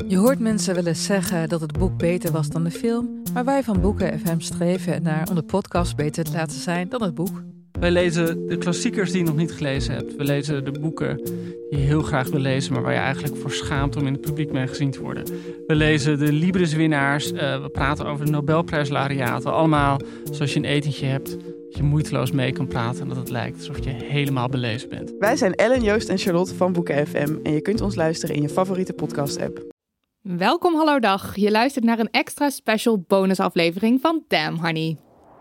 Je hoort mensen wel eens zeggen dat het boek beter was dan de film, maar wij van Boeken FM streven naar om de podcast beter te laten zijn dan het boek. Wij lezen de klassiekers die je nog niet gelezen hebt. We lezen de boeken die je heel graag wil lezen, maar waar je eigenlijk voor schaamt om in het publiek mee gezien te worden. We lezen de Libris-winnaars, we praten over de Nobelprijslaureaten. Allemaal zoals je een etentje hebt, dat je moeiteloos mee kan praten en dat het lijkt alsof je helemaal belezen bent. Wij zijn Ellen, Joost en Charlotte van Boeken FM en je kunt ons luisteren in je favoriete podcast-app. Welkom, hallo dag. Je luistert naar een extra special bonusaflevering van Damn Honey.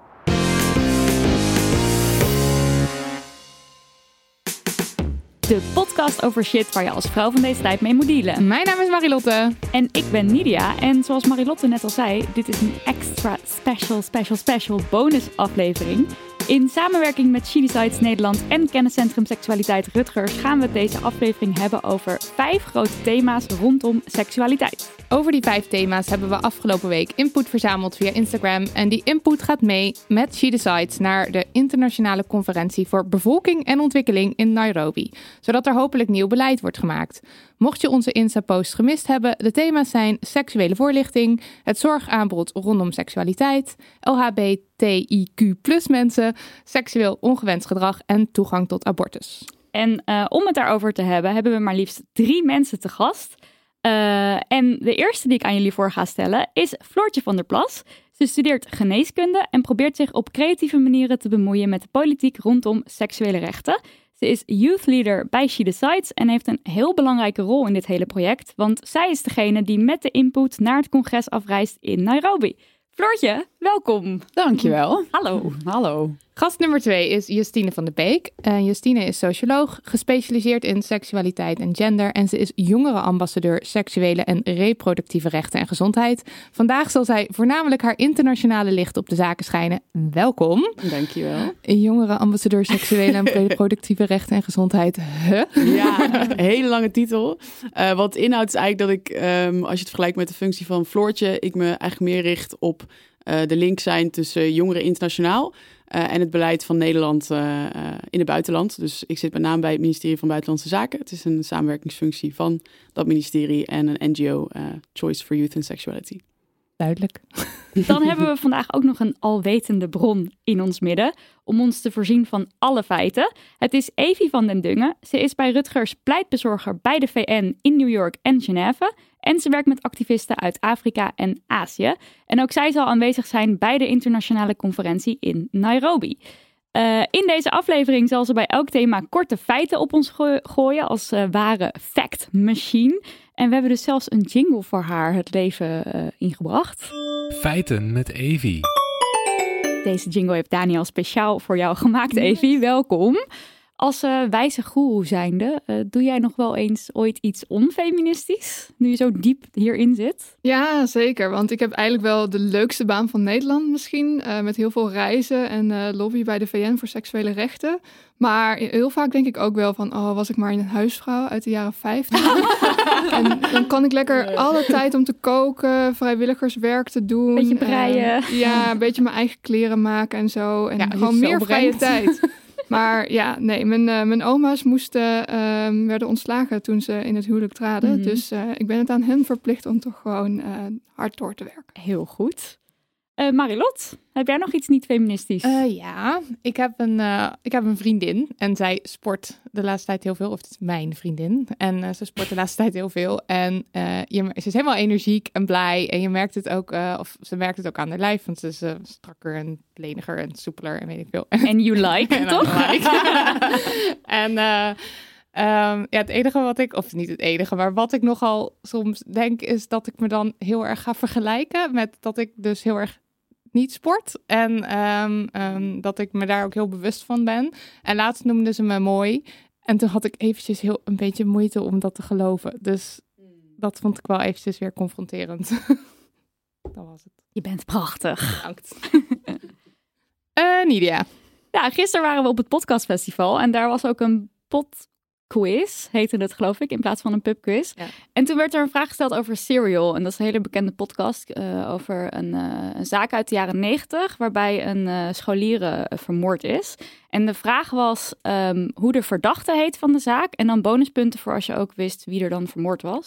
De podcast over shit waar je als vrouw van deze tijd mee moet dealen. Mijn naam is Marilotte. En ik ben Nidia. En zoals Marilotte net al zei, dit is een extra special bonusaflevering. In samenwerking met She Decides Nederland en Kenniscentrum Seksualiteit Rutgers gaan we deze aflevering hebben over 5 grote thema's rondom seksualiteit. Over die 5 thema's hebben we afgelopen week input verzameld via Instagram. En die input gaat mee met She Decides naar de internationale conferentie voor bevolking en ontwikkeling in Nairobi. Zodat er hopelijk nieuw beleid wordt gemaakt. Mocht je onze Insta-post gemist hebben, de thema's zijn seksuele voorlichting, het zorgaanbod rondom seksualiteit, LHBTIQ+ mensen, seksueel ongewenst gedrag en toegang tot abortus. En om het daarover te hebben, hebben we maar liefst 3 mensen te gast. En de eerste die ik aan jullie voor ga stellen is Floortje van der Plas. Ze studeert geneeskunde en probeert zich op creatieve manieren te bemoeien met de politiek rondom seksuele rechten. Ze is youth leader bij She Decides en heeft een heel belangrijke rol in dit hele project, want zij is degene die met de input naar het congres afreist in Nairobi. Floortje, welkom. Dankjewel. Hallo. Gast nummer 2 is Justine van de Beek. Justine is socioloog, gespecialiseerd in seksualiteit en gender. En ze is jongerenambassadeur seksuele en reproductieve rechten en gezondheid. Vandaag zal zij voornamelijk haar internationale licht op de zaken schijnen. Welkom. Dankjewel. Jongerenambassadeur seksuele en reproductieve rechten en gezondheid. Ja, een hele lange titel. Wat inhoudt is eigenlijk dat ik, als je het vergelijkt met de functie van Floortje, ik me eigenlijk meer richt op de link zijn tussen jongeren internationaal en het beleid van Nederland in het buitenland. Dus ik zit met name bij het ministerie van Buitenlandse Zaken. Het is een samenwerkingsfunctie van dat ministerie en een NGO, Choice for Youth and Sexuality. Duidelijk. Dan hebben we vandaag ook nog een alwetende bron in ons midden om ons te voorzien van alle feiten. Het is Evie van den Dungen. Ze is bij Rutgers pleitbezorger bij de VN in New York en Genève. En ze werkt met activisten uit Afrika en Azië. En ook zij zal aanwezig zijn bij de internationale conferentie in Nairobi. In deze aflevering zal ze bij elk thema korte feiten op ons gooien als ware fact machine. En we hebben dus zelfs een jingle voor haar het leven ingebracht. Feiten met Evie. Deze jingle heeft Daniel speciaal voor jou gemaakt, Evie. Welkom. Als wijze goeroe zijnde, doe jij nog wel eens ooit iets onfeministisch? Nu je zo diep hierin zit. Ja, zeker. Want ik heb eigenlijk wel de leukste baan van Nederland misschien. Met heel veel reizen en lobby bij de VN voor seksuele rechten. Maar heel vaak denk ik ook wel van, was ik maar een huisvrouw uit de jaren 50. En dan kan ik lekker alle tijd om te koken, vrijwilligerswerk te doen. Beetje breien. Ja, een beetje mijn eigen kleren maken en zo. En ja, gewoon meer vrije tijd. Maar ja, nee, mijn oma's werden ontslagen toen ze in het huwelijk traden. Mm-hmm. Dus ik ben het aan hen verplicht om toch gewoon hard door te werken. Heel goed. Marilot, heb jij nog iets niet feministisch? Ja, ik heb een vriendin en zij sport de laatste tijd heel veel. Of het is mijn vriendin. En ze sport de laatste tijd heel veel. En ze is helemaal energiek en blij. En je merkt het ook, of ze merkt het ook aan haar lijf. Want ze is strakker en leniger en soepeler en weet ik veel. En you like, toch? En het enige wat ik, of niet het enige, maar wat ik nogal soms denk, is dat ik me dan heel erg ga vergelijken met dat ik dus heel erg niet sport. En dat ik me daar ook heel bewust van ben. En laatst noemden ze me mooi. En toen had ik eventjes een beetje moeite om dat te geloven. Dus dat vond ik wel eventjes weer confronterend. Dat was het. Je bent prachtig. Bedankt. Nidia. Ja, gisteren waren we op het podcastfestival. En daar was ook een quiz, heette het geloof ik, in plaats van een pubquiz. Ja. En toen werd er een vraag gesteld over Serial. En dat is een hele bekende podcast over een zaak uit de jaren 90... waarbij een scholier vermoord is. En de vraag was hoe de verdachte heet van de zaak. En dan bonuspunten voor als je ook wist wie er dan vermoord was.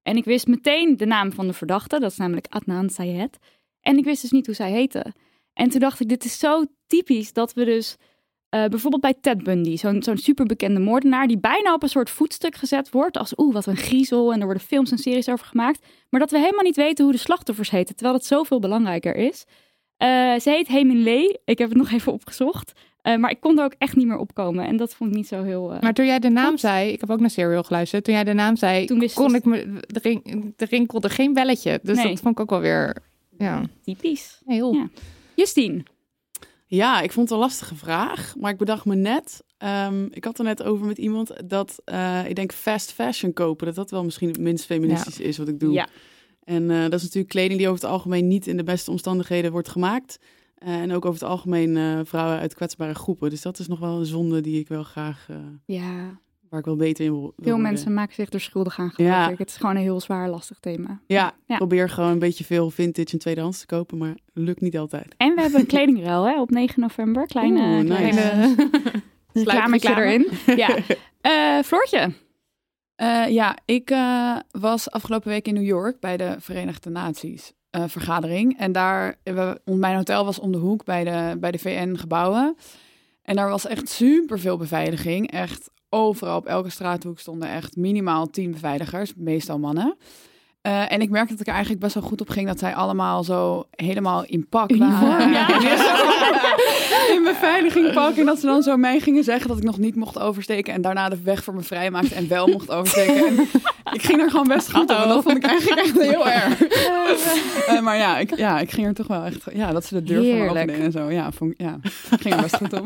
En ik wist meteen de naam van de verdachte. Dat is namelijk Adnan Syed. En ik wist dus niet hoe zij heette. En toen dacht ik, dit is zo typisch dat we dus... bijvoorbeeld bij Ted Bundy, zo'n superbekende moordenaar... die bijna op een soort voetstuk gezet wordt... als wat een griezel en er worden films en series over gemaakt... maar dat we helemaal niet weten hoe de slachtoffers heten... terwijl het zoveel belangrijker is. Ze heet Hye Min Lee. Ik heb het nog even opgezocht. Maar ik kon er ook echt niet meer opkomen. En dat vond ik niet zo heel... Maar toen jij de naam zei... Ik heb ook naar Serial geluisterd. Toen jij de naam zei... Er rinkelde geen belletje. Dus dat vond ik ook wel weer... Ja. Typisch. Heel. Ja. Justine. Ja, ik vond het een lastige vraag. Maar ik bedacht me net... ik had er net over met iemand... dat ik denk fast fashion kopen... dat wel misschien het minst feministisch is wat ik doe. Ja. En dat is natuurlijk kleding die over het algemeen... niet in de beste omstandigheden wordt gemaakt... En ook over het algemeen vrouwen uit kwetsbare groepen. Dus dat is nog wel een zonde die ik wel graag... waar ik wel beter in wil Veel mensen maken zich er schuldig aan, geloof ik. Het is gewoon een heel zwaar, lastig thema. Ja, probeer gewoon een beetje veel vintage en tweedehands te kopen, maar lukt niet altijd. En we hebben een kledingruil op 9 november. Kleine reclametje erin. Ja. Floortje? Ik was afgelopen week in New York bij de Verenigde Naties vergadering. En mijn hotel was om de hoek bij de VN-gebouwen. En daar was echt superveel beveiliging. Echt overal op elke straathoek stonden echt minimaal 10 beveiligers, meestal mannen. En ik merkte dat ik er eigenlijk best wel goed op ging dat zij allemaal zo helemaal in pak waren. In beveiliging pak. En dat ze dan zo mij gingen zeggen dat ik nog niet mocht oversteken. En daarna de weg voor me vrijmaakte en wel mocht oversteken. En ik ging er gewoon best goed op. En dat vond ik eigenlijk echt heel erg. Maar ik ging er toch wel echt... Ja, dat ze de deur voor me openden en zo. Ja, ik ging er best goed op.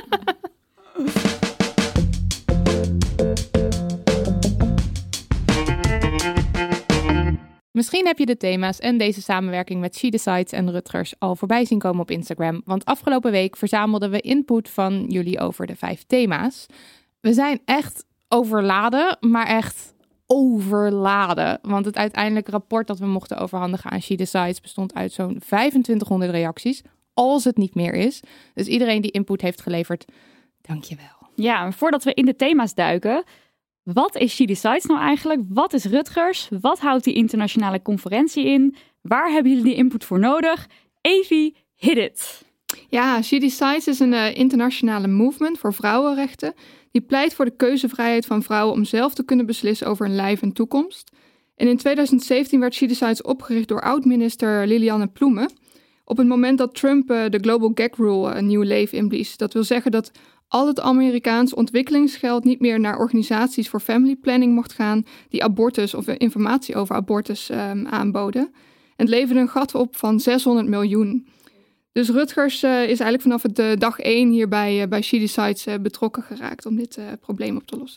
Misschien heb je de thema's en deze samenwerking met She Decides en Rutgers al voorbij zien komen op Instagram. Want afgelopen week verzamelden we input van jullie over de 5 thema's. We zijn echt overladen, maar echt overladen. Want het uiteindelijke rapport dat we mochten overhandigen aan She Decides bestond uit zo'n 2500 reacties. Als het niet meer is. Dus iedereen die input heeft geleverd, dankjewel. Ja, voordat we in de thema's duiken... Wat is She Decides nou eigenlijk? Wat is Rutgers? Wat houdt die internationale conferentie in? Waar hebben jullie die input voor nodig? Evie, hit it! Ja, She Decides is een internationale movement voor vrouwenrechten. Die pleit voor de keuzevrijheid van vrouwen om zelf te kunnen beslissen over hun lijf en toekomst. En in 2017 werd She Decides opgericht door oud-minister Lilianne Ploemen. Op het moment dat Trump de Global Gag Rule een nieuw leven inblies. Dat wil zeggen dat al het Amerikaans ontwikkelingsgeld niet meer naar organisaties voor family planning mocht gaan die abortus of informatie over abortus aanboden. En het leverde een gat op van 600 miljoen. Dus Rutgers is eigenlijk vanaf dag 1 hier bij She Decides betrokken geraakt om dit probleem op te lossen.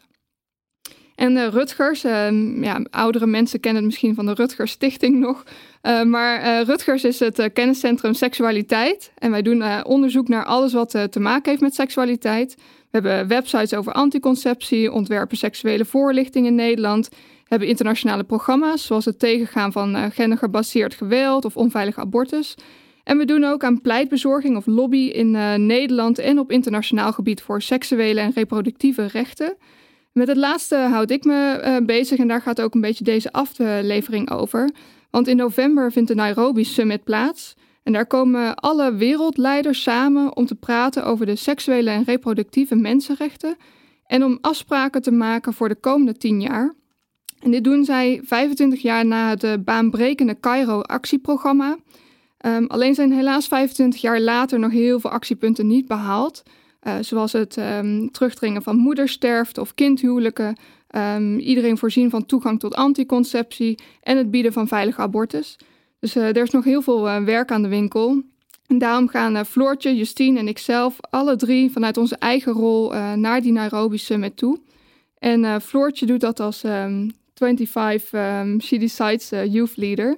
En Rutgers, oudere mensen kennen het misschien van de Rutgers Stichting nog. Maar Rutgers is het kenniscentrum seksualiteit. En wij doen onderzoek naar alles wat te maken heeft met seksualiteit. We hebben websites over anticonceptie, ontwerpen seksuele voorlichting in Nederland. We hebben internationale programma's, zoals het tegengaan van gendergebaseerd geweld of onveilige abortus. En we doen ook aan pleitbezorging of lobby in Nederland en op internationaal gebied voor seksuele en reproductieve rechten. Met het laatste houd ik me bezig en daar gaat ook een beetje deze aflevering over. Want in november vindt de Nairobi Summit plaats. En daar komen alle wereldleiders samen om te praten over de seksuele en reproductieve mensenrechten. En om afspraken te maken voor de komende 10 jaar. En dit doen zij 25 jaar na het baanbrekende Cairo-actieprogramma. Alleen zijn helaas 25 jaar later nog heel veel actiepunten niet behaald. Zoals het terugdringen van moedersterfte of kindhuwelijken. Iedereen voorzien van toegang tot anticonceptie en het bieden van veilige abortus. Dus er is nog heel veel werk aan de winkel. En daarom gaan Floortje, Justine en ikzelf alle 3 vanuit onze eigen rol naar die Nairobi Summit toe. En Floortje doet dat als 25 She Decides Youth Leader.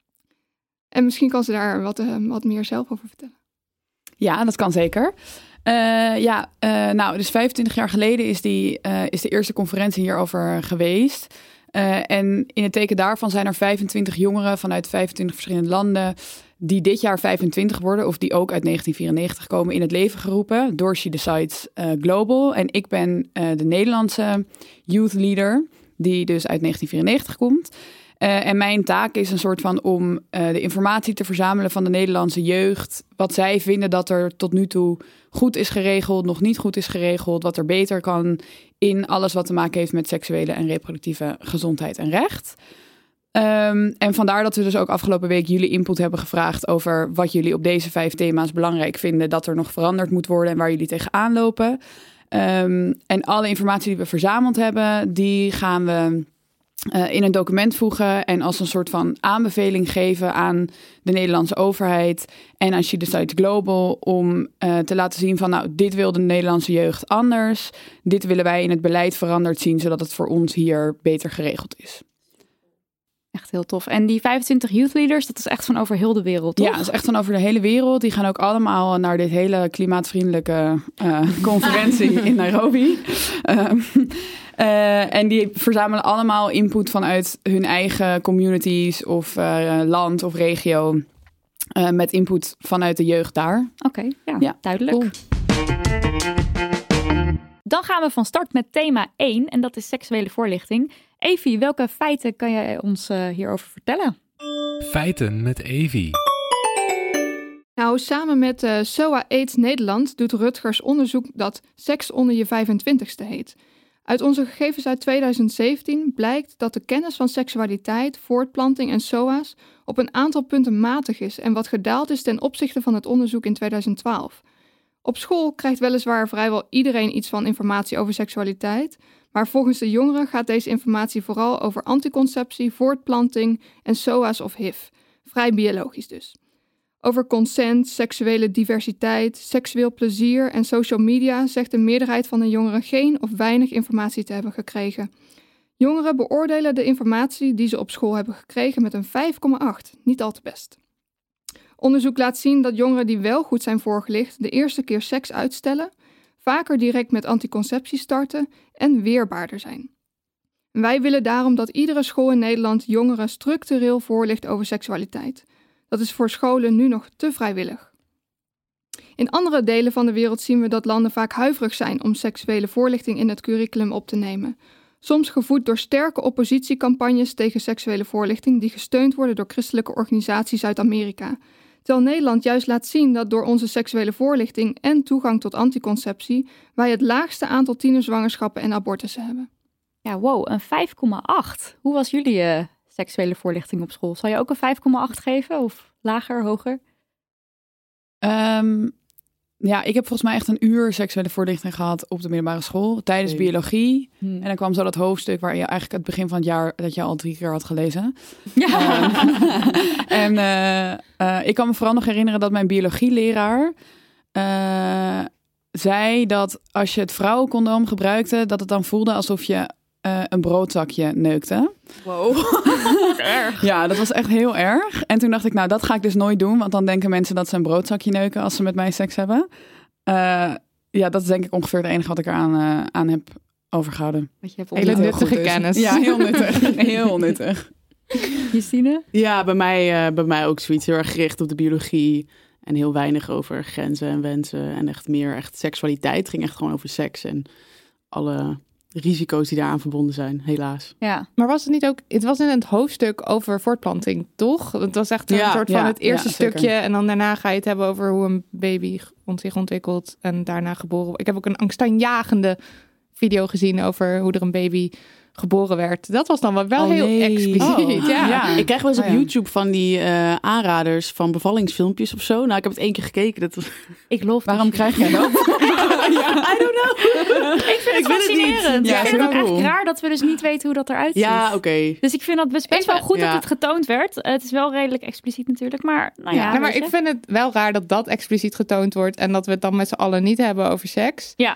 En misschien kan ze daar wat meer zelf over vertellen. Ja, dat kan zeker. Dus 25 jaar geleden is de eerste conferentie hierover geweest. En in het teken daarvan zijn er 25 jongeren vanuit 25 verschillende landen die dit jaar 25 worden of die ook uit 1994 komen in het leven geroepen door She Decides Global. En ik ben de Nederlandse youth leader die dus uit 1994 komt. En mijn taak is een soort van om de informatie te verzamelen van de Nederlandse jeugd. Wat zij vinden dat er tot nu toe goed is geregeld, nog niet goed is geregeld. Wat er beter kan in alles wat te maken heeft met seksuele en reproductieve gezondheid en recht. En vandaar dat we dus ook afgelopen week jullie input hebben gevraagd over wat jullie op deze 5 thema's belangrijk vinden. Dat er nog veranderd moet worden en waar jullie tegenaan lopen. En alle informatie die we verzameld hebben, die gaan we in een document voegen en als een soort van aanbeveling geven aan de Nederlandse overheid en aan She Decides Global om te laten zien van nou, dit wil de Nederlandse jeugd anders. Dit willen wij in het beleid veranderd zien, zodat het voor ons hier beter geregeld is. Echt heel tof. En die 25 youth leaders, dat is echt van over heel de wereld, toch? Ja, dat is echt van over de hele wereld. Die gaan ook allemaal naar dit hele klimaatvriendelijke conferentie in Nairobi. En die verzamelen allemaal input vanuit hun eigen communities of land of regio. Met input vanuit de jeugd daar. Oké, ja, duidelijk. Cool. Dan gaan we van start met thema 1 en dat is seksuele voorlichting. Evie, welke feiten kan jij ons hierover vertellen? Feiten met Evie. Nou, samen met SOA AIDS Nederland doet Rutgers onderzoek dat seks onder je 25ste heet. Uit onze gegevens uit 2017 blijkt dat de kennis van seksualiteit, voortplanting en SOA's op een aantal punten matig is en wat gedaald is ten opzichte van het onderzoek in 2012. Op school krijgt weliswaar vrijwel iedereen iets van informatie over seksualiteit, maar volgens de jongeren gaat deze informatie vooral over anticonceptie, voortplanting en SOA's of HIV. Vrij biologisch dus. Over consent, seksuele diversiteit, seksueel plezier en social media zegt de meerderheid van de jongeren geen of weinig informatie te hebben gekregen. Jongeren beoordelen de informatie die ze op school hebben gekregen met een 5,8, niet al te best. Onderzoek laat zien dat jongeren die wel goed zijn voorgelicht de eerste keer seks uitstellen, vaker direct met anticonceptie starten en weerbaarder zijn. Wij willen daarom dat iedere school in Nederland jongeren structureel voorlicht over seksualiteit. Dat is voor scholen nu nog te vrijwillig. In andere delen van de wereld zien we dat landen vaak huiverig zijn om seksuele voorlichting in het curriculum op te nemen. Soms gevoed door sterke oppositiecampagnes tegen seksuele voorlichting die gesteund worden door christelijke organisaties uit Amerika. Terwijl Nederland juist laat zien dat door onze seksuele voorlichting en toegang tot anticonceptie wij het laagste aantal tienerzwangerschappen en abortussen hebben. Ja, wow, een 5,8. Hoe was jullie seksuele voorlichting op school? Zal je ook een 5,8 geven of lager, hoger? Ja, ik heb volgens mij echt een uur seksuele voorlichting gehad op de middelbare school tijdens biologie. En dan kwam zo dat hoofdstuk waar je eigenlijk het begin van het jaar dat je al 3 keer had gelezen. Ja. Ik kan me vooral nog herinneren dat mijn biologieleraar zei dat als je het vrouwencondoom gebruikte, dat het dan voelde alsof je een broodzakje neukte. Wow. Erg. Ja, dat was echt heel erg. En toen dacht ik, nou, dat ga ik dus nooit doen. Want dan denken mensen dat ze een broodzakje neuken als ze met mij seks hebben. Ja, dat is denk ik ongeveer het enige wat ik aan heb overgehouden. Hele nuttige kennis. Ja, heel nuttig. Heel nuttig. Justine? Ja, bij mij ook zoiets heel erg gericht op de biologie. En heel weinig over grenzen en wensen. En echt meer seksualiteit. Het ging echt gewoon over seks en alle risico's die daaraan verbonden zijn, helaas. Ja. Maar was het niet ook, het was in het hoofdstuk over voortplanting, toch? Het was echt een soort van het eerste stukje zeker. En dan daarna ga je het hebben over hoe een baby zich ontwikkelt en daarna geboren wordt. Ik heb ook een angstaanjagende video gezien over hoe er een baby geboren werd. Dat was dan wel heel expliciet. Oh. Ja. Ik krijg wel eens op YouTube van die aanraders van bevallingsfilmpjes of zo. Nou, ik heb het 1 keer gekeken. Dat was... Ik loof. Waarom krijg jij dat? I don't know. Ik vind het fascinerend. Ja, ik vind het ook echt raar dat we dus niet weten hoe dat eruit ziet. Ja, oké. Dus ik vind dat best wel goed dat het getoond werd. Het is wel redelijk expliciet natuurlijk, maar nou ja. Maar ik vind het wel raar dat dat expliciet getoond wordt en dat we het dan met z'n allen niet hebben over seks. Ja.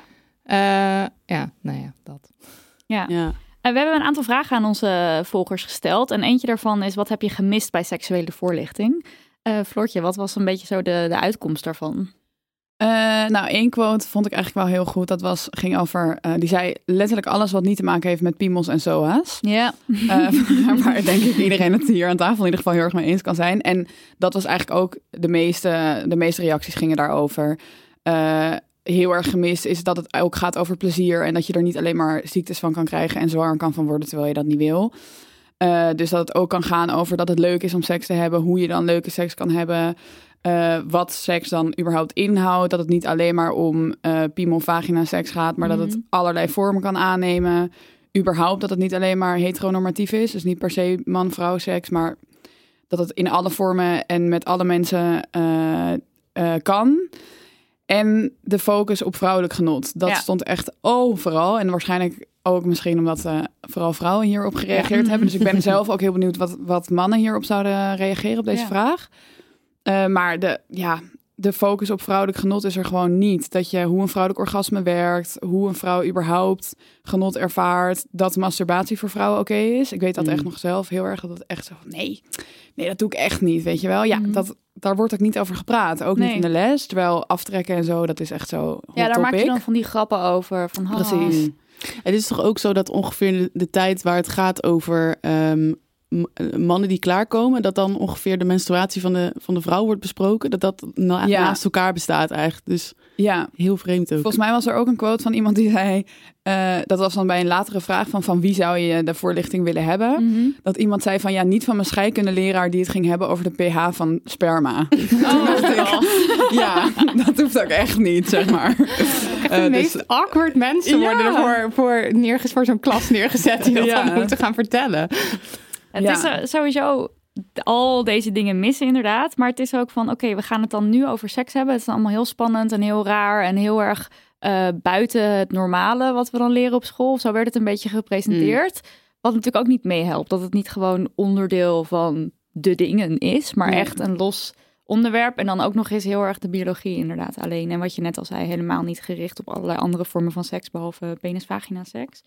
Dat. Ja. We hebben een aantal vragen aan onze volgers gesteld. En eentje daarvan is, wat heb je gemist bij seksuele voorlichting? Floortje, wat was een beetje zo de uitkomst daarvan? Nou, 1 quote vond ik eigenlijk wel heel goed. Dat ging over, die zei letterlijk alles wat niet te maken heeft met piemels en SOA's. Ja. Waar denk ik iedereen het hier aan tafel in ieder geval heel erg mee eens kan zijn. En dat was eigenlijk ook de meeste reacties gingen daarover. Heel erg gemist is dat het ook gaat over plezier en dat je er niet alleen maar ziektes van kan krijgen en zwanger kan van worden terwijl je dat niet wil. Dus dat het ook kan gaan over dat het leuk is om seks te hebben. Hoe je dan leuke seks kan hebben. Wat seks dan überhaupt inhoudt. Dat het niet alleen maar om piemel-vagina seks gaat. Maar dat het allerlei vormen kan aannemen. Überhaupt dat het niet alleen maar heteronormatief is. Dus niet per se man-vrouw seks. Maar dat het in alle vormen en met alle mensen kan. En de focus op vrouwelijk genot. Dat stond echt overal. En waarschijnlijk ook misschien omdat vooral vrouwen hierop gereageerd hebben. Dus ik ben zelf ook heel benieuwd wat mannen hierop zouden reageren op deze vraag. Maar de focus op vrouwelijk genot is er gewoon niet. Dat hoe een vrouwelijk orgasme werkt. Hoe een vrouw überhaupt genot ervaart. Dat masturbatie voor vrouwen oké is. Ik weet dat echt nog zelf heel erg. Dat het echt zo van nee, dat doe ik echt niet. Weet je wel? Ja, daar wordt ook niet over gepraat. Ook niet in de les. Terwijl aftrekken en zo, dat is echt zo Ja, daar maak je dan van die grappen over. Van, precies. Het is toch ook zo dat ongeveer de tijd waar het gaat over mannen die klaarkomen, dat dan ongeveer de menstruatie van de vrouw wordt besproken. Dat naast elkaar bestaat eigenlijk. Dus heel vreemd ook. Volgens mij was er ook een quote van iemand die zei, dat was dan bij een latere vraag van wie zou je de voorlichting willen hebben? Mm-hmm. Dat iemand zei van niet van mijn scheikundeleraar die het ging hebben over de pH van sperma. Ja, dat hoeft ook echt niet, zeg maar. De meest awkward mensen worden er voor zo'n klas neergezet die dat dan moeten gaan vertellen. Het is sowieso al deze dingen missen inderdaad. Maar het is ook van, oké, we gaan het dan nu over seks hebben. Het is allemaal heel spannend en heel raar en heel erg buiten het normale wat we dan leren op school. Zo werd het een beetje gepresenteerd. Wat natuurlijk ook niet meehelpt. Dat het niet gewoon onderdeel van de dingen is, maar echt een los onderwerp. En dan ook nog eens heel erg de biologie inderdaad alleen. En wat je net al zei, helemaal niet gericht op allerlei andere vormen van seks, behalve penis-vagina seks.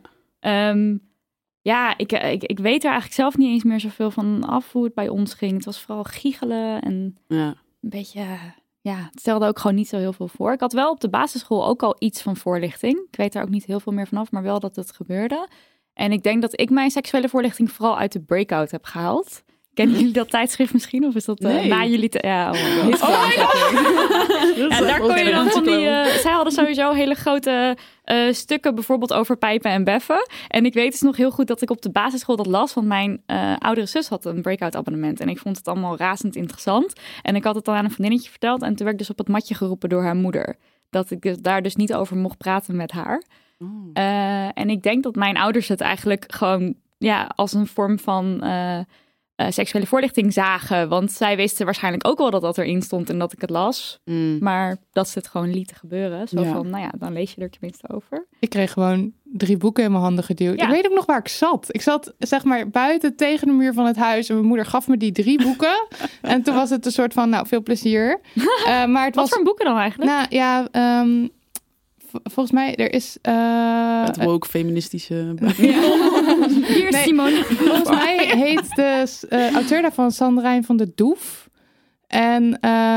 Ja. Ik weet er eigenlijk zelf niet eens meer zoveel van af hoe het bij ons ging. Het was vooral giechelen en een beetje, het stelde ook gewoon niet zo heel veel voor. Ik had wel op de basisschool ook al iets van voorlichting. Ik weet daar ook niet heel veel meer vanaf, maar wel dat het gebeurde. En ik denk dat ik mijn seksuele voorlichting vooral uit de Breakout heb gehaald. Kennen jullie dat tijdschrift misschien? Of is dat na jullie... Ja, daar kon je dan van die... zij hadden sowieso hele grote stukken bijvoorbeeld over pijpen en beffen. En ik weet dus nog heel goed dat ik op de basisschool dat las. Want mijn oudere zus had een Breakout abonnement. En ik vond het allemaal razend interessant. En ik had het dan aan een vriendinnetje verteld. En toen werd ik dus op het matje geroepen door haar moeder. Dat ik daar dus niet over mocht praten met haar. En ik denk dat mijn ouders het eigenlijk gewoon als een vorm van... seksuele voorlichting zagen. Want zij wisten waarschijnlijk ook wel dat dat erin stond en dat ik het las. Maar dat ze het gewoon lieten gebeuren. Zo van, dan lees je er tenminste over. Ik kreeg gewoon 3 boeken in mijn handen geduwd. Ja. Ik weet ook nog waar ik zat. Ik zat zeg maar buiten tegen de muur van het huis. En mijn moeder gaf me die 3 boeken. En toen was het een soort van, veel plezier. Maar het Wat voor boeken dan eigenlijk? Volgens mij, er is... Het woke feministische... Hier, Simone. Volgens mij heet de auteur daarvan Sandrijn van der Doef. En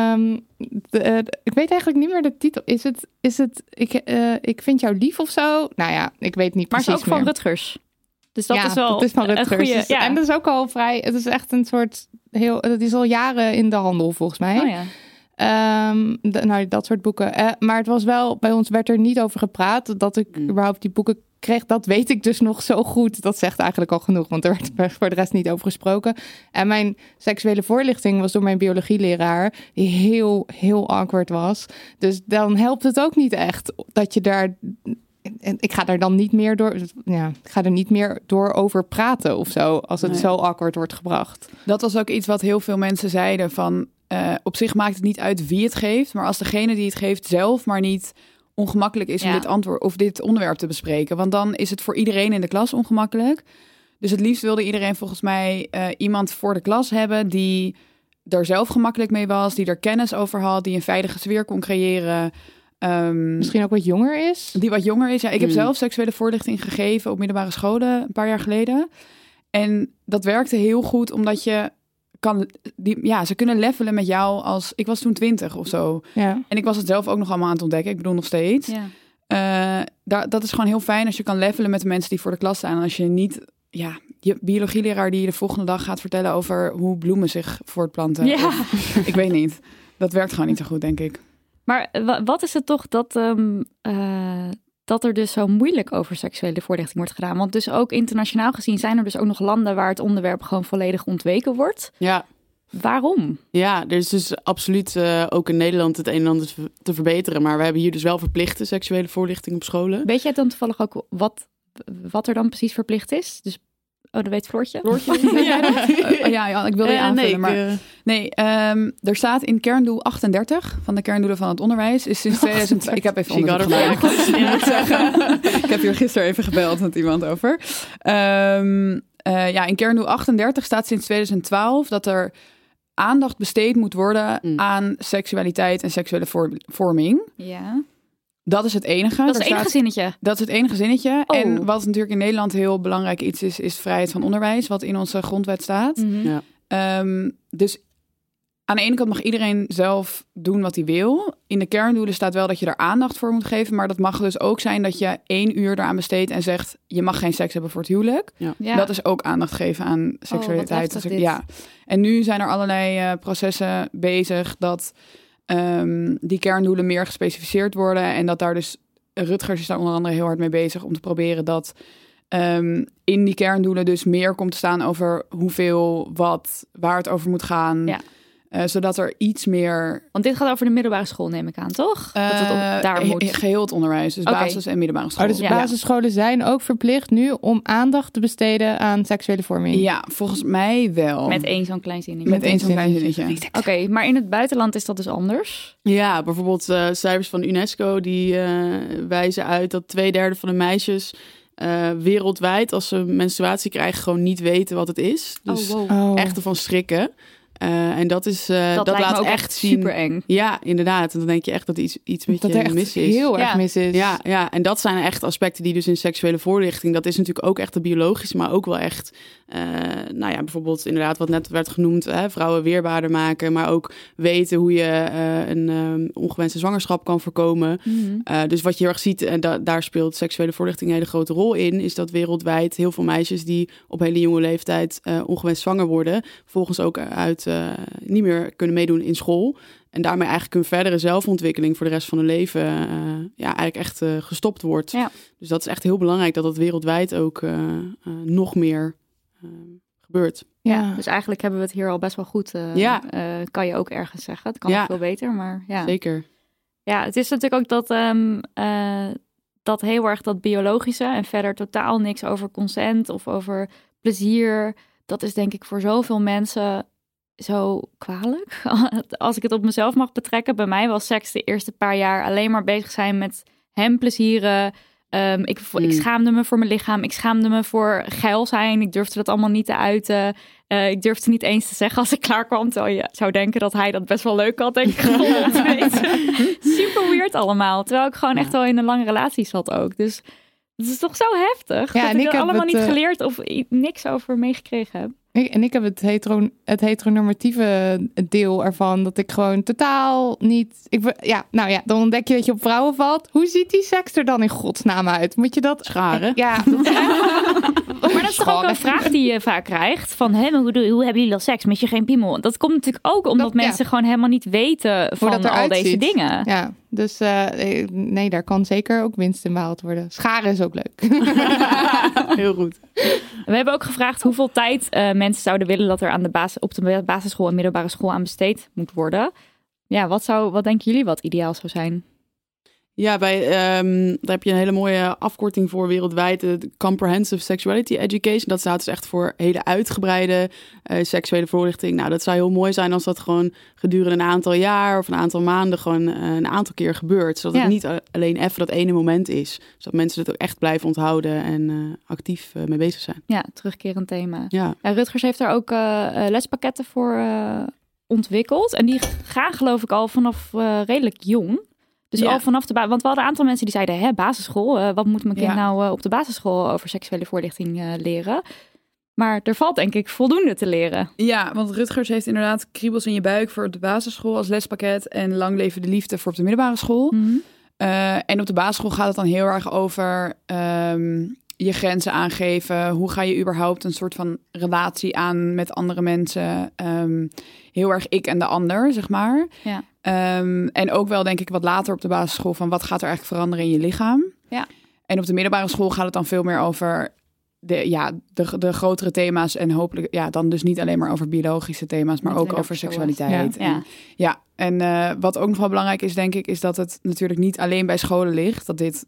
ik weet eigenlijk niet meer de titel. Is het ik vind jou lief of zo? Nou ja, ik weet niet precies. Maar het is ook van Rutgers. Dus dat is wel dat is van Rutgers. Goeie, En dat is ook al vrij... Het is echt een soort... Het is al jaren in de handel volgens mij. Oh ja. Dat soort boeken. Maar het was wel, bij ons werd er niet over gepraat. Dat ik überhaupt die boeken kreeg, dat weet ik dus nog zo goed. Dat zegt eigenlijk al genoeg, want er werd voor de rest niet over gesproken. En mijn seksuele voorlichting was door mijn biologieleraar, die heel, heel awkward was. Dus dan helpt het ook niet echt dat je daar... En ik ga er dan niet meer door... ik ga er niet meer door over praten of zo, als het zo awkward wordt gebracht. Dat was ook iets wat heel veel mensen zeiden van... op zich maakt het niet uit wie het geeft, maar als degene die het geeft zelf maar niet ongemakkelijk is om dit antwoord of dit onderwerp te bespreken, want dan is het voor iedereen in de klas ongemakkelijk. Dus het liefst wilde iedereen volgens mij iemand voor de klas hebben die er zelf gemakkelijk mee was, die er kennis over had, die een veilige sfeer kon creëren. Misschien ook wat jonger is? Die wat jonger is, ja. Ik heb zelf seksuele voorlichting gegeven op middelbare scholen een paar jaar geleden. En dat werkte heel goed, omdat je ze kunnen levelen met jou als... Ik was toen 20 of zo. Ja. En ik was het zelf ook nog allemaal aan het ontdekken. Ik bedoel nog steeds. Ja. Dat is gewoon heel fijn als je kan levelen met de mensen die voor de klas staan. En als je niet... je biologieleraar die je de volgende dag gaat vertellen over hoe bloemen zich voortplanten. Ja. Ik weet niet. Dat werkt gewoon niet zo goed, denk ik. Maar wat is het toch dat dat er dus zo moeilijk over seksuele voorlichting wordt gedaan. Want dus ook internationaal gezien zijn er dus ook nog landen waar het onderwerp gewoon volledig ontweken wordt. Ja. Waarom? Ja, er is dus absoluut ook in Nederland het een en ander te verbeteren. Maar we hebben hier dus wel verplichte seksuele voorlichting op scholen. Weet jij dan toevallig ook wat er dan precies verplicht is? Dus, dat weet Floortje. Ja, ik wilde je aanvullen. Er staat in kerndoel 38 van de kerndoelen van het onderwijs. Is sinds 2000. Ik heb even onderzoek gedaan. Ik heb hier gisteren even gebeld met iemand over. In kerndoel 38 staat sinds 2012 dat er aandacht besteed moet worden aan seksualiteit en seksuele vorming. Ja. Dat is het enige. Dat is het enige zinnetje. Dat is het enige zinnetje. Oh. En wat natuurlijk in Nederland heel belangrijk iets is vrijheid van onderwijs, wat in onze grondwet staat. Mm-hmm. Ja. Dus aan de ene kant mag iedereen zelf doen wat hij wil. In de kerndoelen staat wel dat je er aandacht voor moet geven. Maar dat mag dus ook zijn dat je 1 uur eraan besteedt en zegt, je mag geen seks hebben voor het huwelijk. Ja. Ja. Dat is ook aandacht geven aan seksualiteit. Ja. En nu zijn er allerlei processen bezig dat die kerndoelen meer gespecificeerd worden. En dat daar dus, Rutgers is daar onder andere heel hard mee bezig om te proberen dat in die kerndoelen dus meer komt te staan over hoeveel, waar het over moet gaan. Ja. Zodat er iets meer... Want dit gaat over de middelbare school, neem ik aan, toch? Dat het daar moet... Geheel het onderwijs, dus basis- en middelbare school. Dus basisscholen zijn ook verplicht nu om aandacht te besteden aan seksuele vorming? Ja, volgens mij wel. Met één zo'n klein zinnetje. Oké, maar in het buitenland is dat dus anders? Ja, bijvoorbeeld cijfers van UNESCO die wijzen uit dat 2/3 van de meisjes wereldwijd, als ze menstruatie krijgen, gewoon niet weten wat het is. Dus echt ervan schrikken. En dat is dat laat ook echt zien. Super eng. Ja, inderdaad. En dan denk je echt dat iets met dat je echt mis is. Heel erg mis is. Ja, en dat zijn echt aspecten die dus in seksuele voorlichting, dat is natuurlijk ook echt de biologische, maar ook wel echt, bijvoorbeeld inderdaad wat net werd genoemd, vrouwen weerbaarder maken, maar ook weten hoe je een ongewenste zwangerschap kan voorkomen. Mm-hmm. Dus wat je heel erg ziet, en daar speelt seksuele voorlichting een hele grote rol in, is dat wereldwijd heel veel meisjes die op hele jonge leeftijd ongewenst zwanger worden, volgens ook niet meer kunnen meedoen in school. En daarmee eigenlijk een verdere zelfontwikkeling voor de rest van hun leven eigenlijk echt gestopt wordt. Ja. Dus dat is echt heel belangrijk dat dat wereldwijd ook nog meer gebeurt. Ja, dus eigenlijk hebben we het hier al best wel goed. Kan je ook ergens zeggen. Het kan nog veel beter, maar ja. Zeker. Ja, het is natuurlijk ook dat heel erg dat biologische en verder totaal niks over consent of over plezier. Dat is denk ik voor zoveel mensen zo kwalijk. Als ik het op mezelf mag betrekken. Bij mij was seks de eerste paar jaar alleen maar bezig zijn met hem plezieren. Ik schaamde me voor mijn lichaam. Ik schaamde me voor geil zijn. Ik durfde dat allemaal niet te uiten. Ik durfde niet eens te zeggen als ik klaar kwam. Terwijl je zou denken dat hij dat best wel leuk had. Denk ik gewoon te weten. Super weird allemaal. Terwijl ik gewoon echt wel in een lange relatie zat ook. Dus het is toch zo heftig. Ja, dat ik er allemaal niet geleerd of niks over meegekregen heb. Ik heb het heteronormatieve deel ervan, dat ik gewoon totaal niet... dan ontdek je dat je op vrouwen valt. Hoe ziet die seks er dan in godsnaam uit? Moet je dat... Scharen? Ja. Maar dat is toch ook een vraag die je vaak krijgt. Van, hoe hebben jullie dan seks? Mis je geen piemel? Dat komt natuurlijk ook omdat mensen gewoon helemaal niet weten van al deze dingen. Ja, dus nee, daar kan zeker ook winst in behaald worden. Scharen is ook leuk. Heel goed. We hebben ook gevraagd hoeveel tijd mensen zouden willen dat er op de basisschool en middelbare school aan besteed moet worden. Ja, wat denken jullie wat ideaal zou zijn? Ja, daar heb je een hele mooie afkorting voor wereldwijd. De Comprehensive Sexuality Education. Dat staat dus echt voor hele uitgebreide seksuele voorlichting. Nou, dat zou heel mooi zijn als dat gewoon gedurende een aantal jaar of een aantal maanden gewoon een aantal keer gebeurt. Zodat het niet alleen even dat ene moment is. Zodat mensen het ook echt blijven onthouden en actief mee bezig zijn. Ja, terugkerend thema. Ja. Rutgers heeft daar ook lespakketten voor ontwikkeld. En die gaan geloof ik al vanaf redelijk jong. Dus al vanaf want we hadden een aantal mensen die zeiden, basisschool, wat moet mijn kind nou op de basisschool over seksuele voorlichting leren? Maar er valt denk ik voldoende te leren. Ja, want Rutgers heeft inderdaad kriebels in je buik voor de basisschool als lespakket en lang leven de liefde voor op de middelbare school. Mm-hmm. En op de basisschool gaat het dan heel erg over je grenzen aangeven. Hoe ga je überhaupt een soort van relatie aan met andere mensen? Heel erg ik en de ander, zeg maar. Ja. En ook wel denk ik wat later op de basisschool van wat gaat er eigenlijk veranderen in je lichaam. Ja. En op de middelbare school gaat het dan veel meer over de grotere thema's. En hopelijk dan dus niet alleen maar over biologische thema's, maar ook over seksualiteit. En wat ook nog wel belangrijk is, denk ik, is dat het natuurlijk niet alleen bij scholen ligt. Dat dit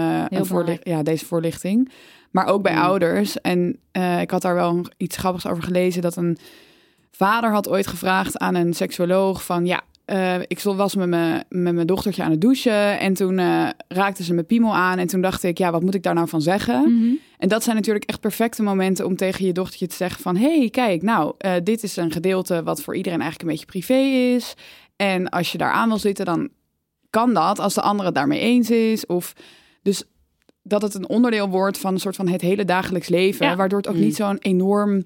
deze voorlichting. Maar ook bij ouders. En ik had daar wel iets grappigs over gelezen. Dat een vader had ooit gevraagd aan een seksuoloog van... ik was met mijn dochtertje aan het douchen. En toen raakte ze mijn piemel aan. En toen dacht ik, wat moet ik daar nou van zeggen? Mm-hmm. En dat zijn natuurlijk echt perfecte momenten om tegen je dochtertje te zeggen van... hey, kijk, dit is een gedeelte wat voor iedereen eigenlijk een beetje privé is. En als je daar aan wil zitten, dan kan dat als de andere het daarmee eens is. Of dus dat het een onderdeel wordt van een soort van het hele dagelijks leven. Waardoor het ook niet zo'n enorm